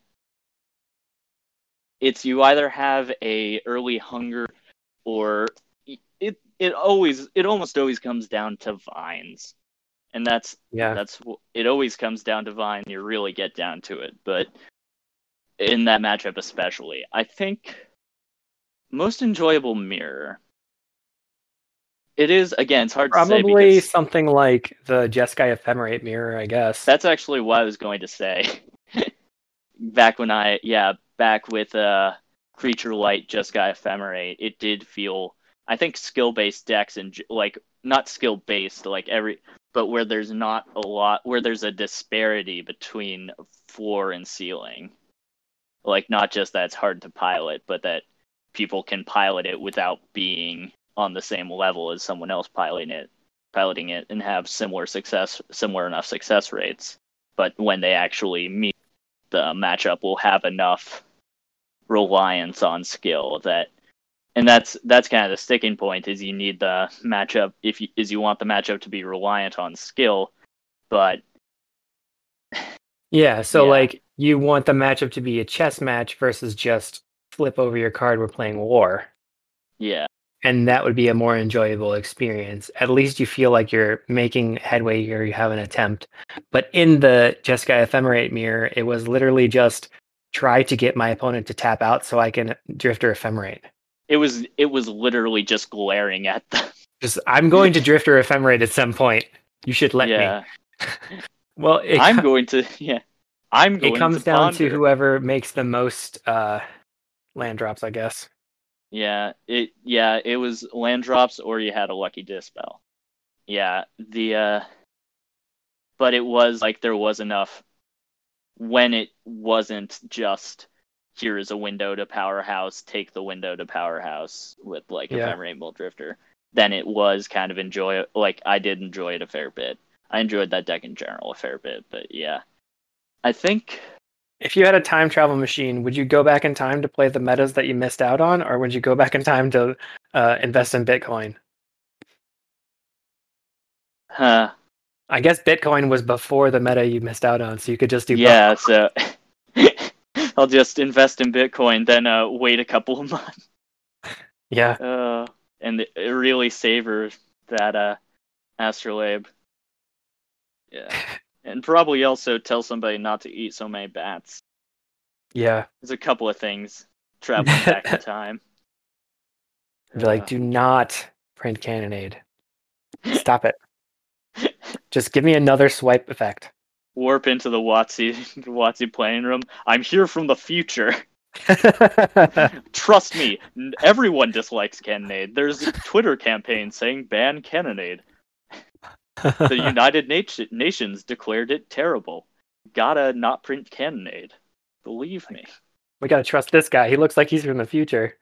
it's you either have a early hunger or it, it always, it almost always comes down to vines. And that's, yeah, that's, it always comes down to vine. You really get down to it. But in that matchup especially, I think most enjoyable mirror. It is, again, it's hard probably to say. Probably something like the Jeskai Ephemerate mirror, I guess. That's actually what I was going to say. back when I, yeah, back with uh, Creature Light, Jeskai Ephemerate, it did feel, I think, skill-based decks, and like, not skill-based, like every, but where there's not a lot, where there's a disparity between floor and ceiling. Like, not just that it's hard to pilot, but that people can pilot it without being on the same level as someone else piloting it, piloting it, and have similar success, similar enough success rates. But when they actually meet, the matchup will have enough reliance on skill that, and that's that's kind of the sticking point. Is you need the matchup if you, is you want the matchup to be reliant on skill, but yeah. So yeah. like you want the matchup to be a chess match versus just flip over your card. We're playing war. Yeah. And that would be a more enjoyable experience. At least you feel like you're making headway or you have an attempt. But in the Jeskai Ephemerate mirror, it was literally just try to get my opponent to tap out so I can Drifter Ephemerate. It was it was literally just glaring at them. Just I'm going to Drifter Ephemerate at some point. You should let yeah. me. Well, it I'm com- going to yeah. I'm going It comes to down ponder. to whoever makes the most uh, land drops, I guess. Yeah, it yeah, it was land drops or you had a lucky dispel. Yeah, the uh but it was like there was enough when it wasn't just here is a window to Powerhouse, take the window to Powerhouse with like Yeah. a Rainbow Drifter. Then it was kind of enjoy like I did enjoy it a fair bit. I enjoyed that deck in general a fair bit, but yeah. I think if you had a time travel machine, would you go back in time to play the metas that you missed out on, or would you go back in time to uh, invest in Bitcoin? Huh. I guess Bitcoin was before the meta you missed out on, so you could just do Yeah, both. so I'll just invest in Bitcoin, then uh, wait a couple of months. Yeah. Uh, and it really savor that uh, astrolabe. Yeah. And probably also tell somebody not to eat so many bats. Yeah. There's a couple of things traveling back in time. Be like, Uh, do not print Cannonade. Stop it. Just give me another swipe effect. warp into the Watsy Watsy planning room. I'm here from the future. Trust me, n- everyone dislikes Cannonade. There's a Twitter campaign saying ban Cannonade. The United Nat- Nations declared it terrible. Gotta not print Cannonade. Believe me. We gotta trust this guy. He looks like he's from the future.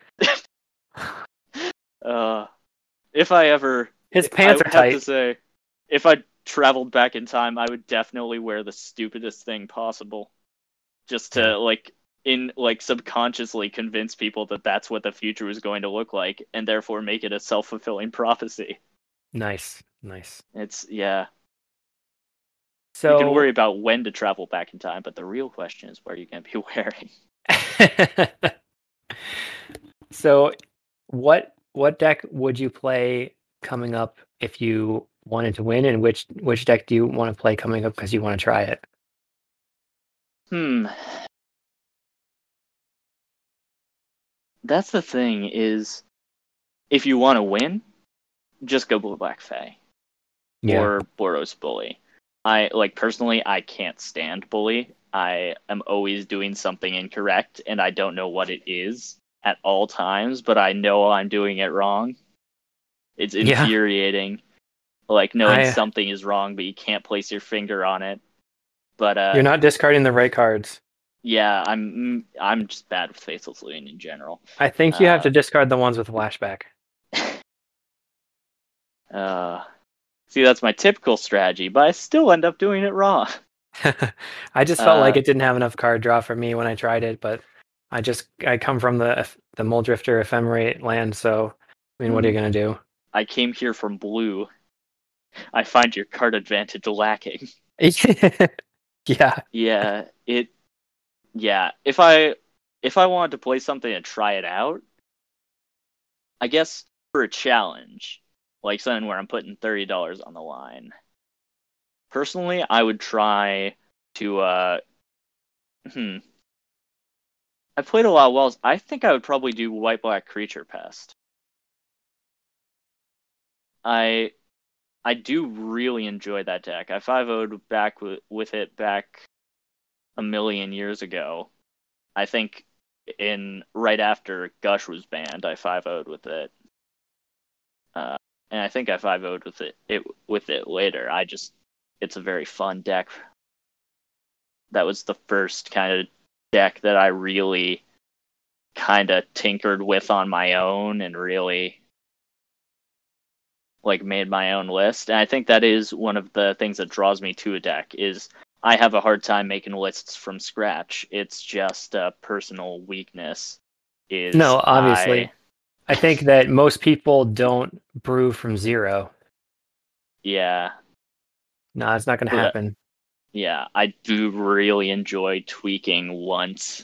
Uh, if I ever, His I pants would are have tight. to say, if I traveled back in time, I would definitely wear the stupidest thing possible, just to Yeah. like in like subconsciously convince people that that's what the future was going to look like, and therefore make it a self-fulfilling prophecy. Nice. Nice. It's yeah. So You can worry about when to travel back in time, but the real question is what are you going to be wearing? So what what deck would you play coming up if you wanted to win, and which which deck do you want to play coming up because you want to try it? Hmm. That's the thing is, if you want to win, just go Blue Black Fae Yeah. or Boros Bully. I like personally, I can't stand Bully. I am always doing something incorrect, and I don't know what it is at all times, but I know I'm doing it wrong. It's Yeah. infuriating, like knowing I- something is wrong, but you can't place your finger on it. But uh, You're not discarding the right cards. yeah, I'm I'm just bad with Faithless Looting in general. I think you have Uh, to discard the ones with flashback. Uh, see, that's my typical strategy, but I still end up doing it wrong. I just felt like Uh, it didn't have enough card draw for me when I tried it, but I just I come from the the Muldrifter Ephemerate land, so I mean, what are you gonna do? I came here from blue. I find your card advantage lacking. Yeah. Yeah, it. Yeah, if I if I wanted to play something and try it out, I guess for a challenge, like something where I'm putting thirty dollars on the line. Personally, I would try to. Uh, hmm. I played a lot of Wells. I think I would probably do White Black Creature Pest. I I do really enjoy that deck. I five oh'd back with, with it back a million years ago. I think in right after Gush was banned, I five oh'd with it. Uh, and I think I five oh'd with it, it with it later. I just it's a very fun deck. That was the first kind of deck that I really kind of tinkered with on my own and really like made my own list. And I think that is one of the things that draws me to a deck is I have a hard time making lists from scratch. It's just a personal weakness. Is No, obviously. I, I think that most people don't brew from zero. yeah, No, it's not gonna But- happen. yeah, I do really enjoy tweaking once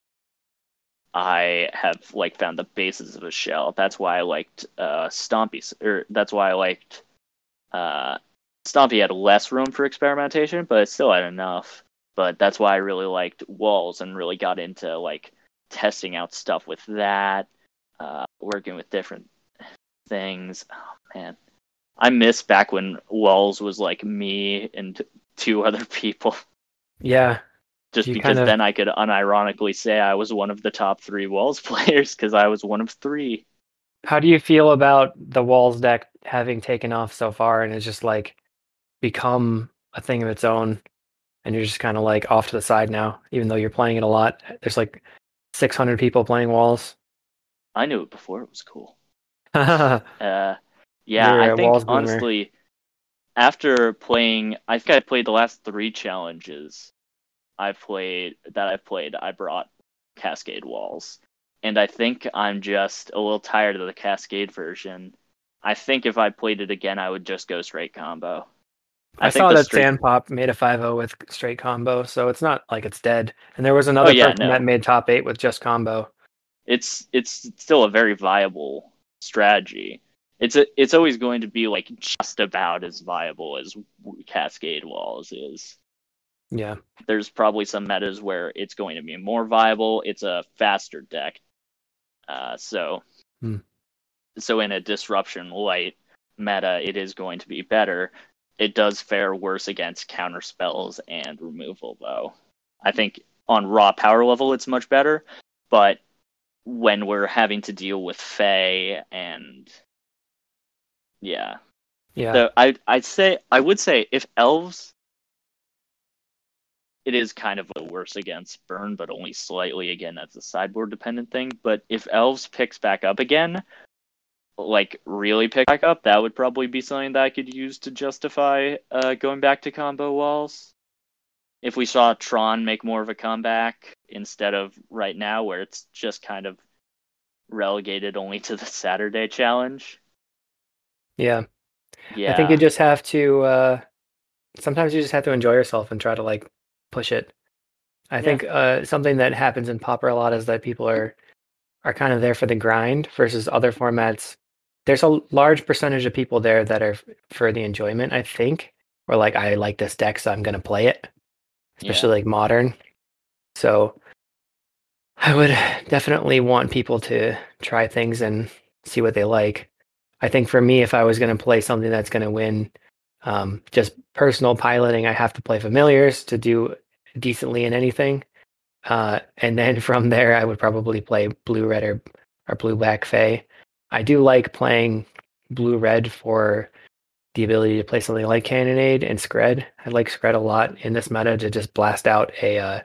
I have like found the basis of a shell. That's why I liked uh Stompy, or that's why I liked uh Stompy had less room for experimentation, but it still had enough. But that's why I really liked Walls and really got into like testing out stuff with that, uh, working with different things. Oh man, I miss back when Walls was like me and two other people. Yeah. Just You because kind of- then I could unironically say I was one of the top three Walls players because I was one of three. How do you feel about the Walls deck having taken off so far and it's just like become a thing of its own, and you're just kind of like off to the side now, even though you're playing it a lot? There's like six hundred people playing Walls. I knew it before it was cool. Yeah. Uh, yeah, You're I a think Walls boomer. honestly, after playing, I think I played the last three challenges I've played that I've played. I brought Cascade Walls, and I think I'm just a little tired of the Cascade version. I think if I played it again, I would just go straight combo. I, I think saw the that straight. Sandpop made a five oh with straight combo, so it's not like it's dead. And there was another Oh, yeah, person no. that made top eight with just combo. It's it's still a very viable strategy. It's a, it's always going to be like just about as viable as Cascade Walls is. Yeah. There's probably some metas where it's going to be more viable. It's a faster deck. Uh, so, Hmm. so in a disruption light meta, it is going to be better. It does fare worse against counter spells and removal, though. I think on raw power level, it's much better, but when we're having to deal with Fae and yeah, Yeah. so I I'd say I would say if elves, it is kind of the worse against burn, but only slightly. Again, that's a sideboard dependent thing. But if elves picks back up again, like really pick back up, that would probably be something that I could use to justify uh, going back to combo walls. If we saw Tron make more of a comeback instead of right now, where it's just kind of relegated only to the Saturday challenge. Yeah. Yeah. I think you just have to uh sometimes you just have to enjoy yourself and try to like push it. I Yeah. think uh something that happens in Pauper a lot is that people are are kind of there for the grind versus other formats. There's a large percentage of people there that are f- for the enjoyment, I think. Or like I like this deck, so I'm gonna play it. Especially Yeah. like modern. So I would definitely want people to try things and see what they like. I think for me, if I was going to play something that's going to win, um, just personal piloting, I have to play familiars to do decently in anything. Uh, and then from there, I would probably play blue red or, or blue black Fae. I do like playing blue red for the ability to play something like Cannonade and Scred. I like Scred a lot in this meta to just blast out a uh,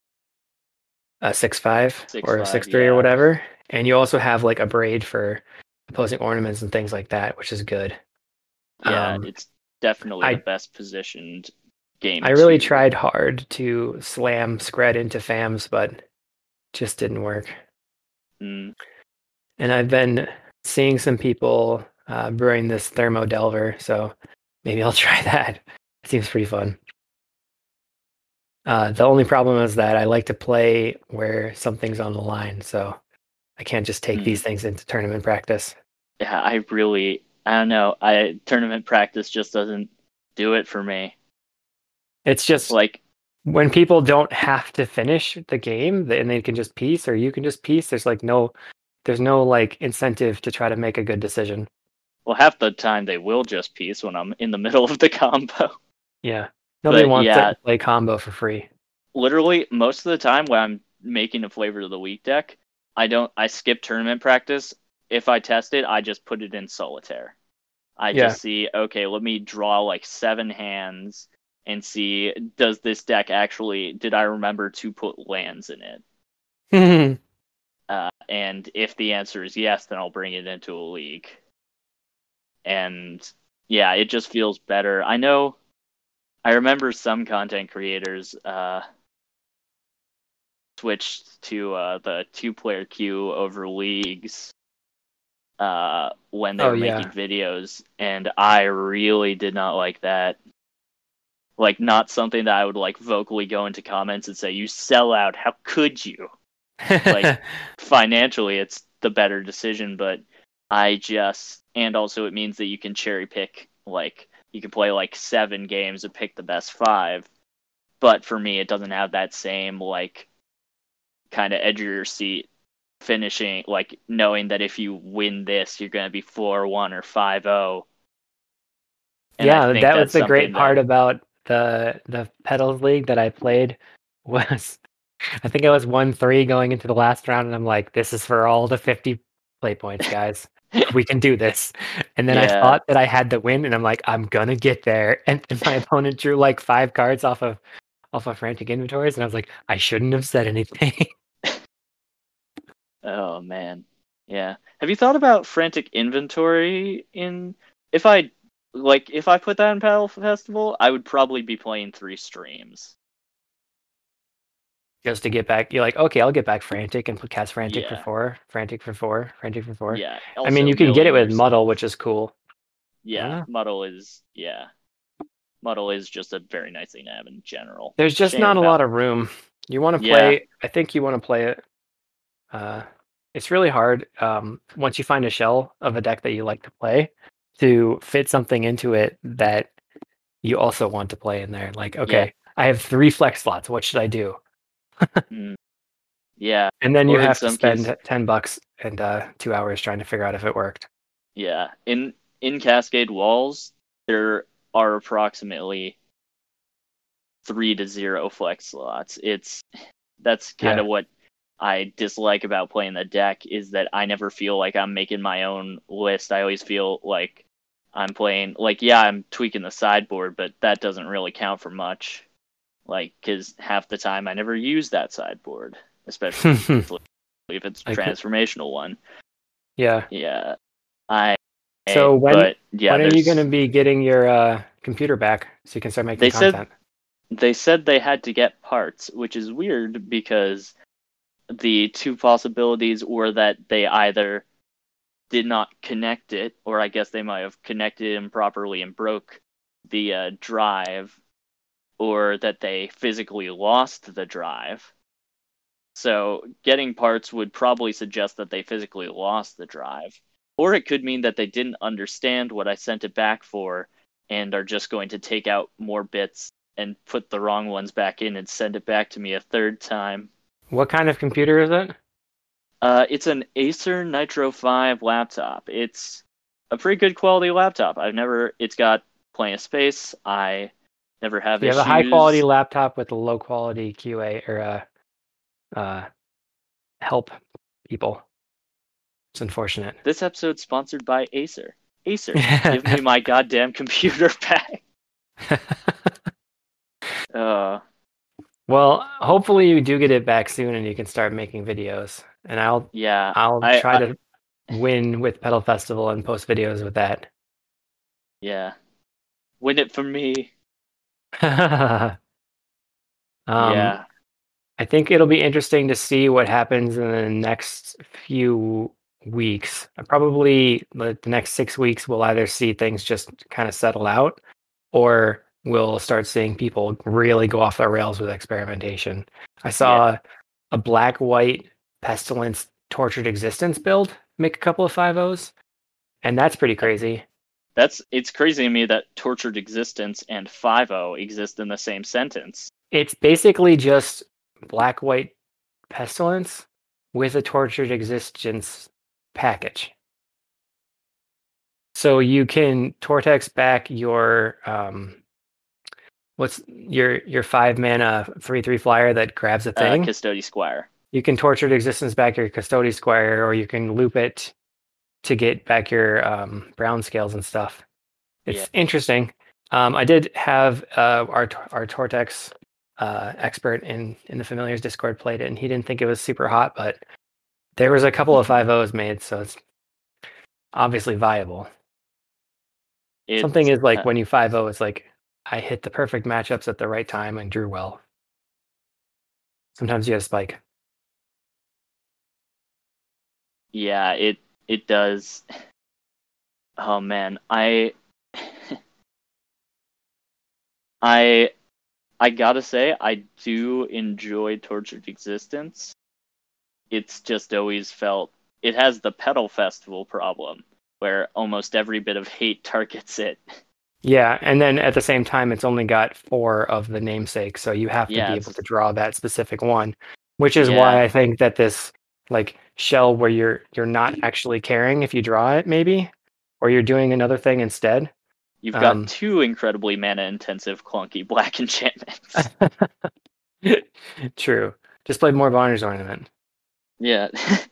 a six five Six or a five, six three or yeah. whatever. And you also have like a braid for opposing ornaments and things like that, which is good. Yeah, Um, it's definitely I- the best positioned game. I really to- tried hard to slam Scred into F A Ms, but just didn't work. Mm, And I've been seeing some people uh, brewing this Thermo Delver, so maybe I'll try that. It seems pretty fun. Uh, the only problem is that I like to play where something's on the line, so I can't just take Mm. these things into tournament practice. yeah, I really, I don't know. I tournament practice just doesn't do it for me. It's just Like, when people don't have to finish the game and they can just piece, or you can just piece. There's like no, there's no like incentive to try to make a good decision. well, half the time they will just piece when I'm in the middle of the combo. Yeah, nobody But wants yeah. to play combo for free. Literally, most of the time when I'm making a flavor of the week deck, I don't. I skip tournament practice. If I test it, I just put it in solitaire. I Yeah. just see, okay, let me draw like seven hands and see, does this deck actually, did I remember to put lands in it? Uh, and if the answer is yes, then I'll bring it into a league. And yeah, it just feels better. I know, I remember some content creators uh, switched to uh, the two-player queue over leagues uh, when they Oh, were yeah. making videos, and I really did not like that. Like, not something that I would like vocally go into comments and say, "You sell out! How could you?" Like, financially, it's the better decision, but I just, and also it means that you can cherry pick, like, you can play like seven games and pick the best five. But for me, it doesn't have that same like kind of edge of your seat finishing, like knowing that if you win this, you're going to be four one or five oh. And I yeah, think that was that's the great something part that- about the the Petals League that I played was I think I was one three going into the last round, and I'm like, this is for all the fifty play points, guys. We can do this. And then I Yeah. thought that I had the win, and I'm like, I'm gonna get there. And then my opponent drew like five cards off of off of frantic inventories, and I was like, I shouldn't have said anything. Oh man. Yeah. Have you thought about frantic inventory in if I like if I put that in Paddle Festival, I would probably be playing three streams. Just to get back, you're like, okay, I'll get back frantic and put cast frantic for Yeah. four, frantic for four, frantic for four. Yeah. I mean, also you can get it milling with Muddle, yourself. which is cool. Yeah, Yeah. Muddle is yeah. Muddle is just a very nice thing to have in general. There's just Shame not a about- lot of room. You want to Yeah. play, I think you want to play it. Uh, it's really hard um, once you find a shell of a deck that you like to play to fit something into it that you also want to play in there. Like, okay, I have three flex slots. What should I do? Mm. Yeah, And then you Or in have to some spend case- ten bucks and uh, two hours trying to figure out if it worked. yeah. In in Cascade Walls, there are approximately three to zero flex slots. It's that's kind Yeah. of what I dislike about playing the deck is that I never feel like I'm making my own list. I always feel like I'm playing like yeah, I'm tweaking the sideboard, but that doesn't really count for much. Like because half the time I never use that sideboard, especially if it's a I could- transformational one. Yeah. Yeah, I. So when- but, yeah, when are you there's- going to be getting your uh, computer back so you can start making They said- content? They said they had to get parts, which is weird because the two possibilities were that they either did not connect it, or I guess they might have connected it improperly and broke the uh, drive, or that they physically lost the drive. So getting parts would probably suggest that they physically lost the drive. Or it could mean that they didn't understand what I sent it back for and are just going to take out more bits and put the wrong ones back in and send it back to me a third time. What kind of computer is it? Uh, it's an Acer Nitro five laptop. It's a pretty good quality laptop. I've never. It's got plenty of space. I never have You have issues. a high quality laptop with a low quality Q A or uh, uh, help people. It's unfortunate. This episode's sponsored by Acer. Acer, give me my goddamn computer back. Uh, Well, hopefully you do get it back soon and you can start making videos. And I'll yeah. I'll I- try I- to win with Pedal Festival and post videos with that. Yeah. Win it for me. um, yeah. I think it'll be interesting to see what happens in the next few weeks. Uh, Probably the the next six weeks, we'll either see things just kind of settle out, or we'll start seeing people really go off the rails with experimentation. I saw a black white pestilence tortured existence build make a couple of five ohs, and that's pretty crazy. That's it's crazy to me that tortured existence and five oh exist in the same sentence. It's basically just black white pestilence with a tortured existence package. So you can Tortex back your um what's your your five mana three three flyer that grabs a Uh, thing. Custody Squire. You can tortured existence back your Custody Squire, or you can loop it to get back your um, brown scales and stuff. It's Yeah. interesting. Um, I did have uh, our our Tortex uh, expert in in the Familiars Discord played it, and he didn't think it was super hot, but there was a couple of five ohs made, so it's obviously viable. It's, Something is like uh, when you five oh, it's like I hit the perfect matchups at the right time and drew well. Sometimes you have spike. Yeah, it it does. Oh man, I I I gotta say I do enjoy Tortured Existence. It's just always felt it has the Pedal Festival problem where almost every bit of hate targets it. Yeah, and then at the same time, it's only got four of the namesake, so you have to Yeah, be it's- able to draw that specific one, which is Yeah. why I think that this like shell where you're you're not actually caring if you draw it, maybe, or you're doing another thing instead. You've got Um, two incredibly mana intensive clunky black enchantments. True. Just play more Bonner's Ornament. Yeah.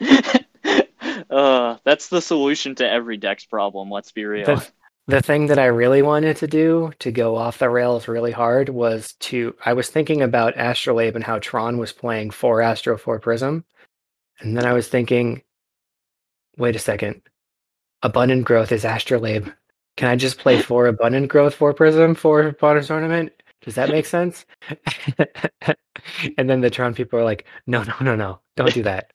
uh, that's the solution to every deck's problem, let's be real. The, the thing that I really wanted to do to go off the rails really hard was to I was thinking about Astrolabe and how Tron was playing four Astro, four Prism. And then I was thinking, wait a second. Abundant Growth is Astrolabe. Can I just play four Abundant Growth, four Prism, four Bonner's Ornament? Does that make sense? And then the Tron people are like, no, no, no, no. Don't do that.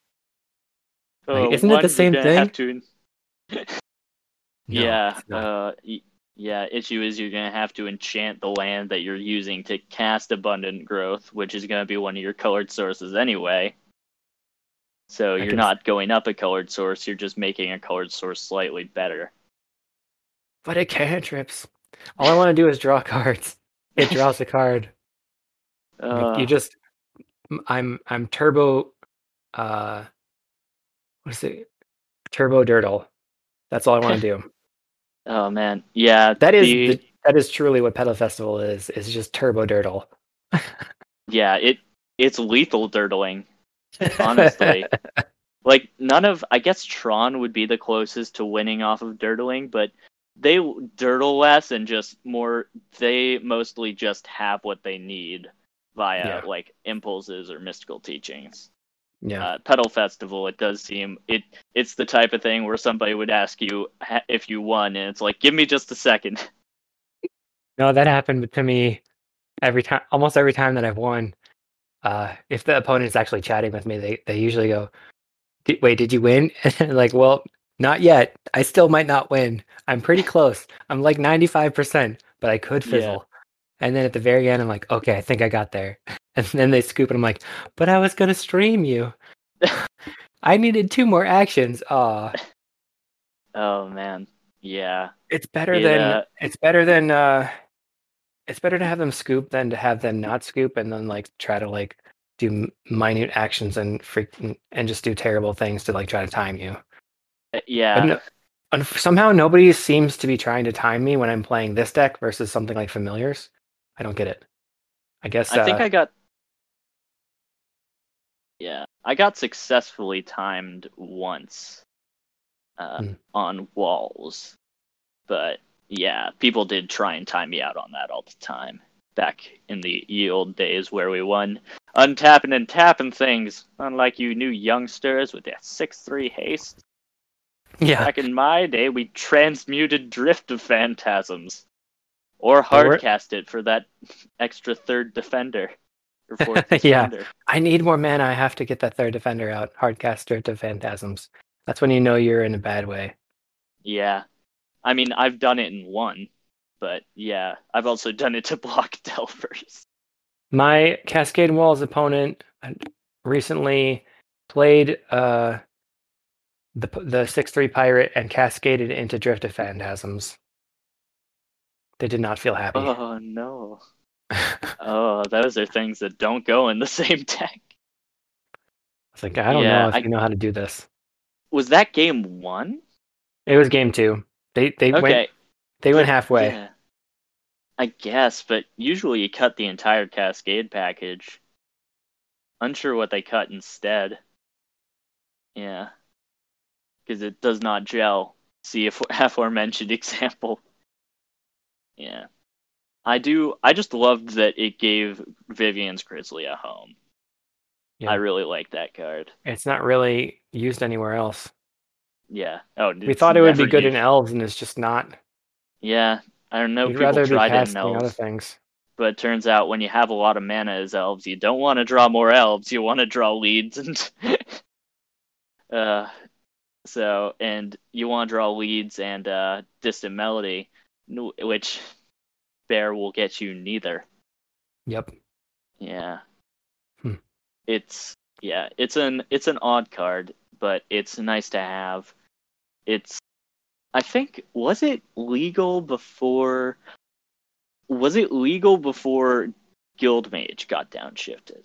Uh, Like, isn't it the one, you're same gonna thing? have to- No, yeah, it's not. uh, y- Yeah, issue is you're going to have to enchant the land that you're using to cast Abundant Growth, which is going to be one of your colored sources anyway. So you're can... not going up a colored source, you're just making a colored source slightly better. But it cantrips. All I want to do is draw cards. It draws a card. Uh, you just... I'm I'm turbo... Uh, what is it? Turbo Dirtle. That's all I want to do. Oh man, yeah. That is the, the, that is truly what Petal Festival is. Is just Turbo Dirtle. yeah, it it's lethal dirtling. Honestly, like none of I guess Tron would be the closest to winning off of dirtling, but they dirtle less and just more. They mostly just have what they need via Yeah. like impulses or mystical teachings. Yeah. Uh, Petal Festival, it does seem it. It's the type of thing where somebody would ask you ha- if you won, and it's like, give me just a second. No, that happened to me every time. Almost every time that I've won. Uh, if the opponent is actually chatting with me, they they usually go, "Wait, did you win?" And like, well, not yet. I still might not win. I'm pretty close. I'm like ninety-five percent, but I could fizzle. Yeah. And then at the very end, I'm like, okay, I think I got there. And then they scoop, and I'm like, but I was gonna stream you. I needed two more actions. Aw. Oh man, yeah. It's better it, than uh, it's better than uh, it's better to have them scoop than to have them not scoop, and then like try to like do minute actions and freak and just do terrible things to like try to time you. Yeah. No, and somehow nobody seems to be trying to time me when I'm playing this deck versus something like Familiars. I don't get it. I guess I think uh, I got. Yeah, I got successfully timed once uh, hmm. on walls, but yeah, people did try and time me out on that all the time. Back in the ye old days where we won untapping and tapping things, unlike you new youngsters with that six three haste. Yeah. Back in my day, we transmuted Drift of Phantasms. Or hardcast it for that extra third defender. Or fourth defender. Yeah. I need more mana. I have to get that third defender out. Hardcaster to Phantasms. That's when you know you're in a bad way. Yeah. I mean, I've done it in one. But yeah, I've also done it to block Delvers. My Cascade Walls opponent recently played uh, the the six three pirate and cascaded into Drift of Phantasms. They did not feel happy. Oh no. Oh, those are things that don't go in the same deck. It's like, I don't yeah, know if I... you know how to do this. Was that game one? It was game two. They they okay. went they but, went halfway. Yeah. I guess, but usually you cut the entire Cascade package. Unsure what they cut instead. Yeah. Because it does not gel. See if aforementioned example. Yeah. I do I just loved that it gave Vivian's Grizzly a home. Yeah. I really like that card. It's not really used anywhere else. Yeah. Oh, we thought it would be good used. in Elves, and it's just not. Yeah. I don't know. You'd people rather tried be it in Elves. Other things. But it turns out when you have a lot of mana as Elves, you don't want to draw more Elves. You want to draw leads and uh so and you want to draw leads and uh Distant Melody, which Bear will get you neither. Yep. Yeah. Hmm. It's yeah, it's an it's an odd card, but it's nice to have. It's I think was it legal before was it legal before Guildmage got downshifted?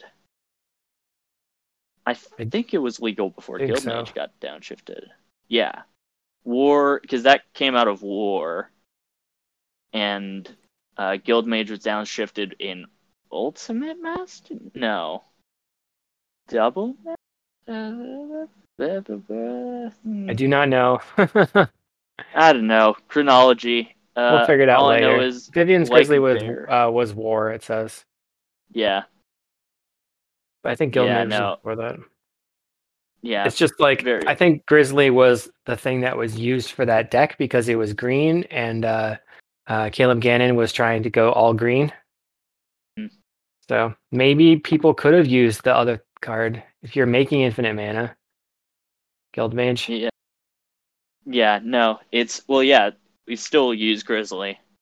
I th- think it was legal before Guildmage so. got downshifted. Yeah. War, because that came out of War. And uh, Guildmage was downshifted in Ultimate Master? No. Double? Uh, I do not know. I don't know. Chronology. Uh, we'll figure it out all later. I know is Vivian's like Grizzly was uh, was War, it says. Yeah. But I think Guildmage yeah, no. was before that. Yeah. It's just like, very... I think Grizzly was the thing that was used for that deck because it was green, and uh, uh, Caleb Gannon was trying to go all green. Mm. So maybe people could have used the other card if you're making infinite mana. Guildmage. Yeah. Yeah, no. It's, well, yeah, we still use Grizzly.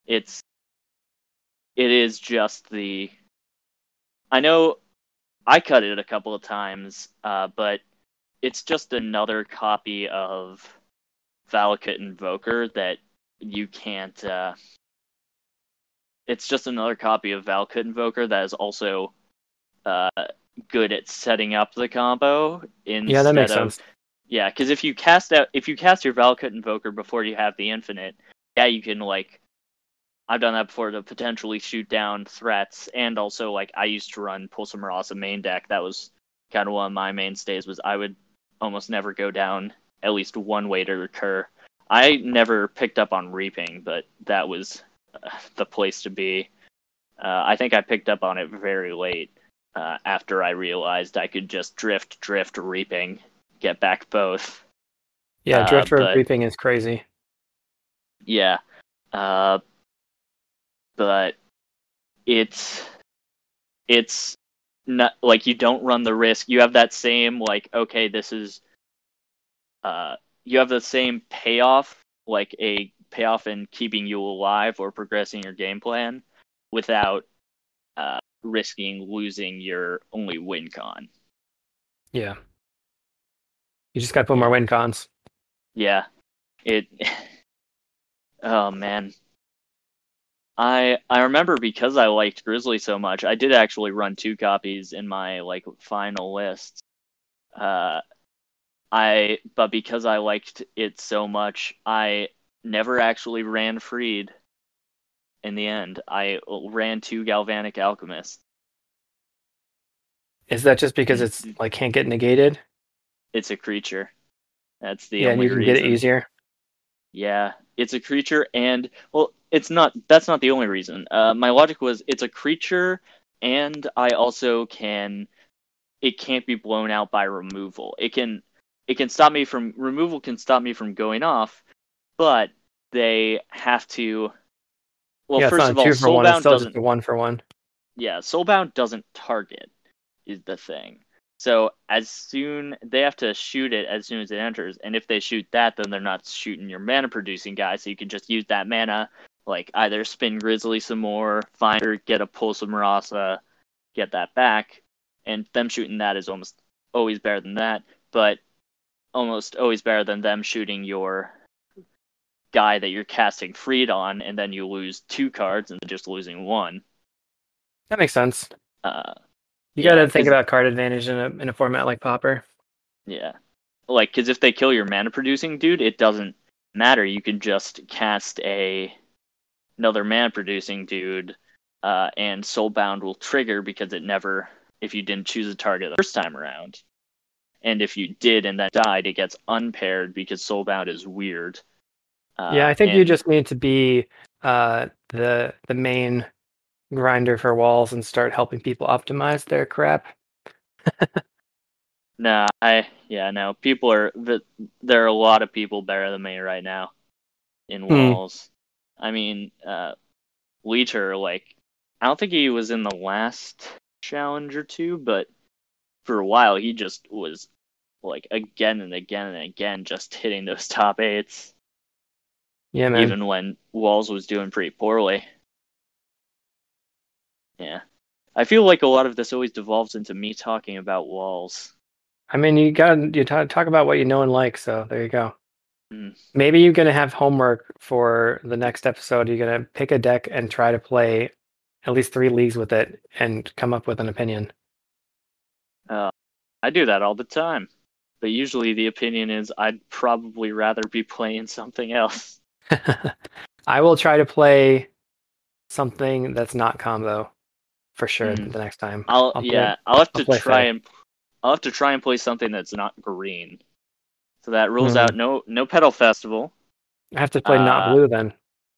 it's it is just the. I know I cut it a couple of times, uh, but it's just another copy of Valakut Invoker that you can't. Uh, it's just another copy of Valakut Invoker that is also uh, good at setting up the combo instead Yeah, that makes of. sense. Yeah, because if you cast out, if you cast your Valakut Invoker before you have the infinite, yeah, you can like. I've done that before to potentially shoot down threats, and also like I used to run Pulsa Marasa main deck. That was kind of one of my mainstays. Was I would almost never go down at least one way to recur. I never picked up on Reaping, but that was uh, the place to be. Uh, I think I picked up on it very late uh, after I realized I could just drift, drift, Reaping, get back both. Yeah, Uh, Drift but- Reaping is crazy. Yeah. Uh, but it's it's not like you don't run the risk. You have that same like, okay, this is uh you have the same payoff, like a payoff in keeping you alive or progressing your game plan without uh risking losing your only win con. Yeah. You just gotta put Yeah. more win cons. Yeah. It oh man. I I remember because I liked Grizzly so much, I did actually run two copies in my like final list. Uh, I but because I liked it so much, I never actually ran Freed. In the end, I ran two Galvanic Alchemists. Is that just because Mm. it's like can't get negated? It's a creature. That's the Yeah, and only you can reason. get it easier. Yeah, it's a creature, and well, it's not. That's not the only reason. Uh, my logic was it's a creature, and I also can. It can't be blown out by removal. It can. It can stop me from removal. Can stop me from going off, but they have to. Well, yeah, it's first not of a all, two for one. It's Soulbound still doesn't. just a one for one. Yeah, Soulbound doesn't target. Is the thing. So as soon they have to shoot it as soon as it enters, and if they shoot that, then they're not shooting your mana producing guy. So you can just use that mana, like either spin Grizzly some more, find or get a Pulse of Marasa, get that back, and them shooting that is almost always better than that, but almost always better than them shooting your guy that you're casting Freed on, and then you lose two cards and just losing one. That makes sense. Uh, You yeah, gotta think 'cause- about card advantage in a in a format like Pauper. Yeah. Like, because if they kill your mana producing dude, it doesn't matter. You can just cast a another mana producing dude, uh, and Soulbound will trigger because it never, if you didn't choose a target the first time around. And if you did and then died, it gets unpaired because Soulbound is weird. Uh, yeah, I think you and- just need to be uh, the the main grinder for walls and start helping people optimize their crap. Nah, I yeah no. People are the there are a lot of people better than me right now in Hmm. walls. I mean, uh, Leecher, like I don't think he was in the last challenge or two, but for a while he just was like again and again and again just hitting those top eights, Yeah, man. even when Walls was doing pretty poorly. Yeah, I feel like a lot of this always devolves into me talking about Walls. I mean, you got you talk, talk about what you know and like. So there you go. Mm. Maybe you're gonna have homework for the next episode. You're gonna pick a deck and try to play at least three leagues with it and come up with an opinion. Uh, I do that all the time, but usually the opinion is I'd probably rather be playing something else. I will try to play something that's not combo for sure Mm. the next time. I'll, I'll play- yeah, I'll have to I'll play try Fae. and I'll have to try and play something that's not green. So that rules Hmm. out no no Petal Festival. I have to play not Uh, blue then.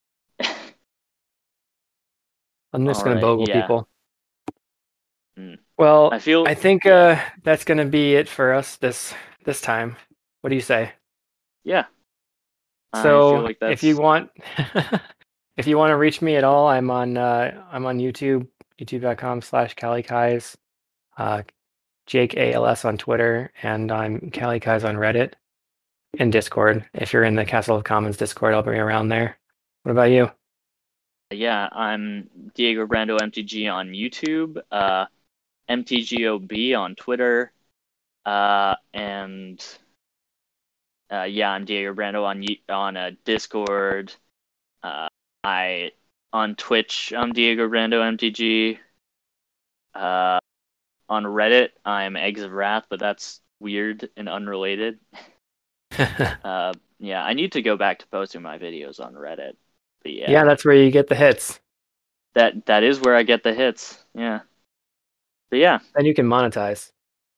I'm just gonna Alright, bogle yeah. people. Hmm. Well, I feel I think uh, that's gonna be it for us this this time. What do you say? yeah. I So feel like that's if you want, if you want to reach me at all, I'm on uh, I'm on YouTube, youtube.com slash CaliKais, uh, Jake A L S on Twitter, and I'm CaliKais on Reddit and Discord. If you're in the Castle of Commons Discord, I'll be around there. What about you? yeah, I'm Diego Brando M T G on YouTube, uh, M T G O B on Twitter, uh, and uh, yeah, I'm Diego Brando on on uh, Discord. Uh, I on Twitch, I'm Diego Brando M T G. Uh, on Reddit, I'm Eggs of Wrath, but that's weird and unrelated. uh, yeah, I need to go back to posting my videos on Reddit. But yeah, yeah, that's where you get the hits. that that is where I get the hits. Yeah, but yeah, Then you can monetize.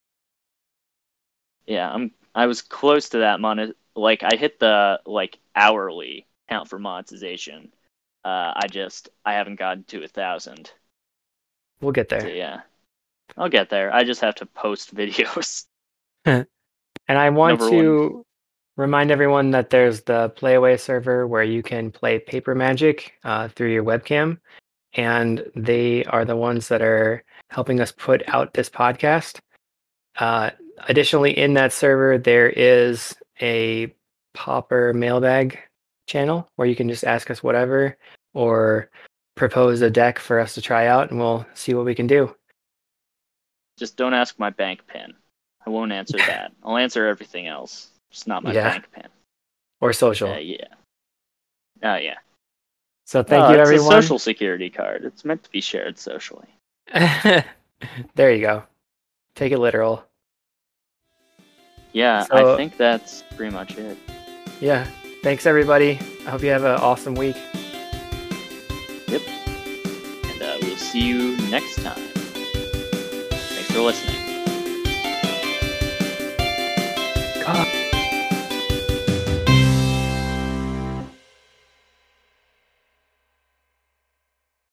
yeah, I'm. I was close to that monet. Like I hit the like hourly count for monetization. Uh, I just I haven't gotten to a thousand. We'll get there. So yeah, I'll get there. I just have to post videos. And I want Number to one. remind everyone that there's the Playaway server where you can play Paper Magic uh, through your webcam, and they are the ones that are helping us put out this podcast. Uh, additionally, in that server, there is a Pauper mailbag channel where you can just ask us whatever or propose a deck for us to try out, and we'll see what we can do. Just don't ask my bank pin. I won't answer that. I'll answer everything else. Just not my Yeah. bank pin. Or social. Uh, yeah. Oh, uh, yeah. So thank Oh, you, it's everyone. a social security card. It's meant to be shared socially. There you go. Take it literal. Yeah, So- I think that's pretty much it. Yeah. Thanks, everybody. I hope you have an awesome week. Yep. And uh, we'll see you next time. Thanks for listening. God.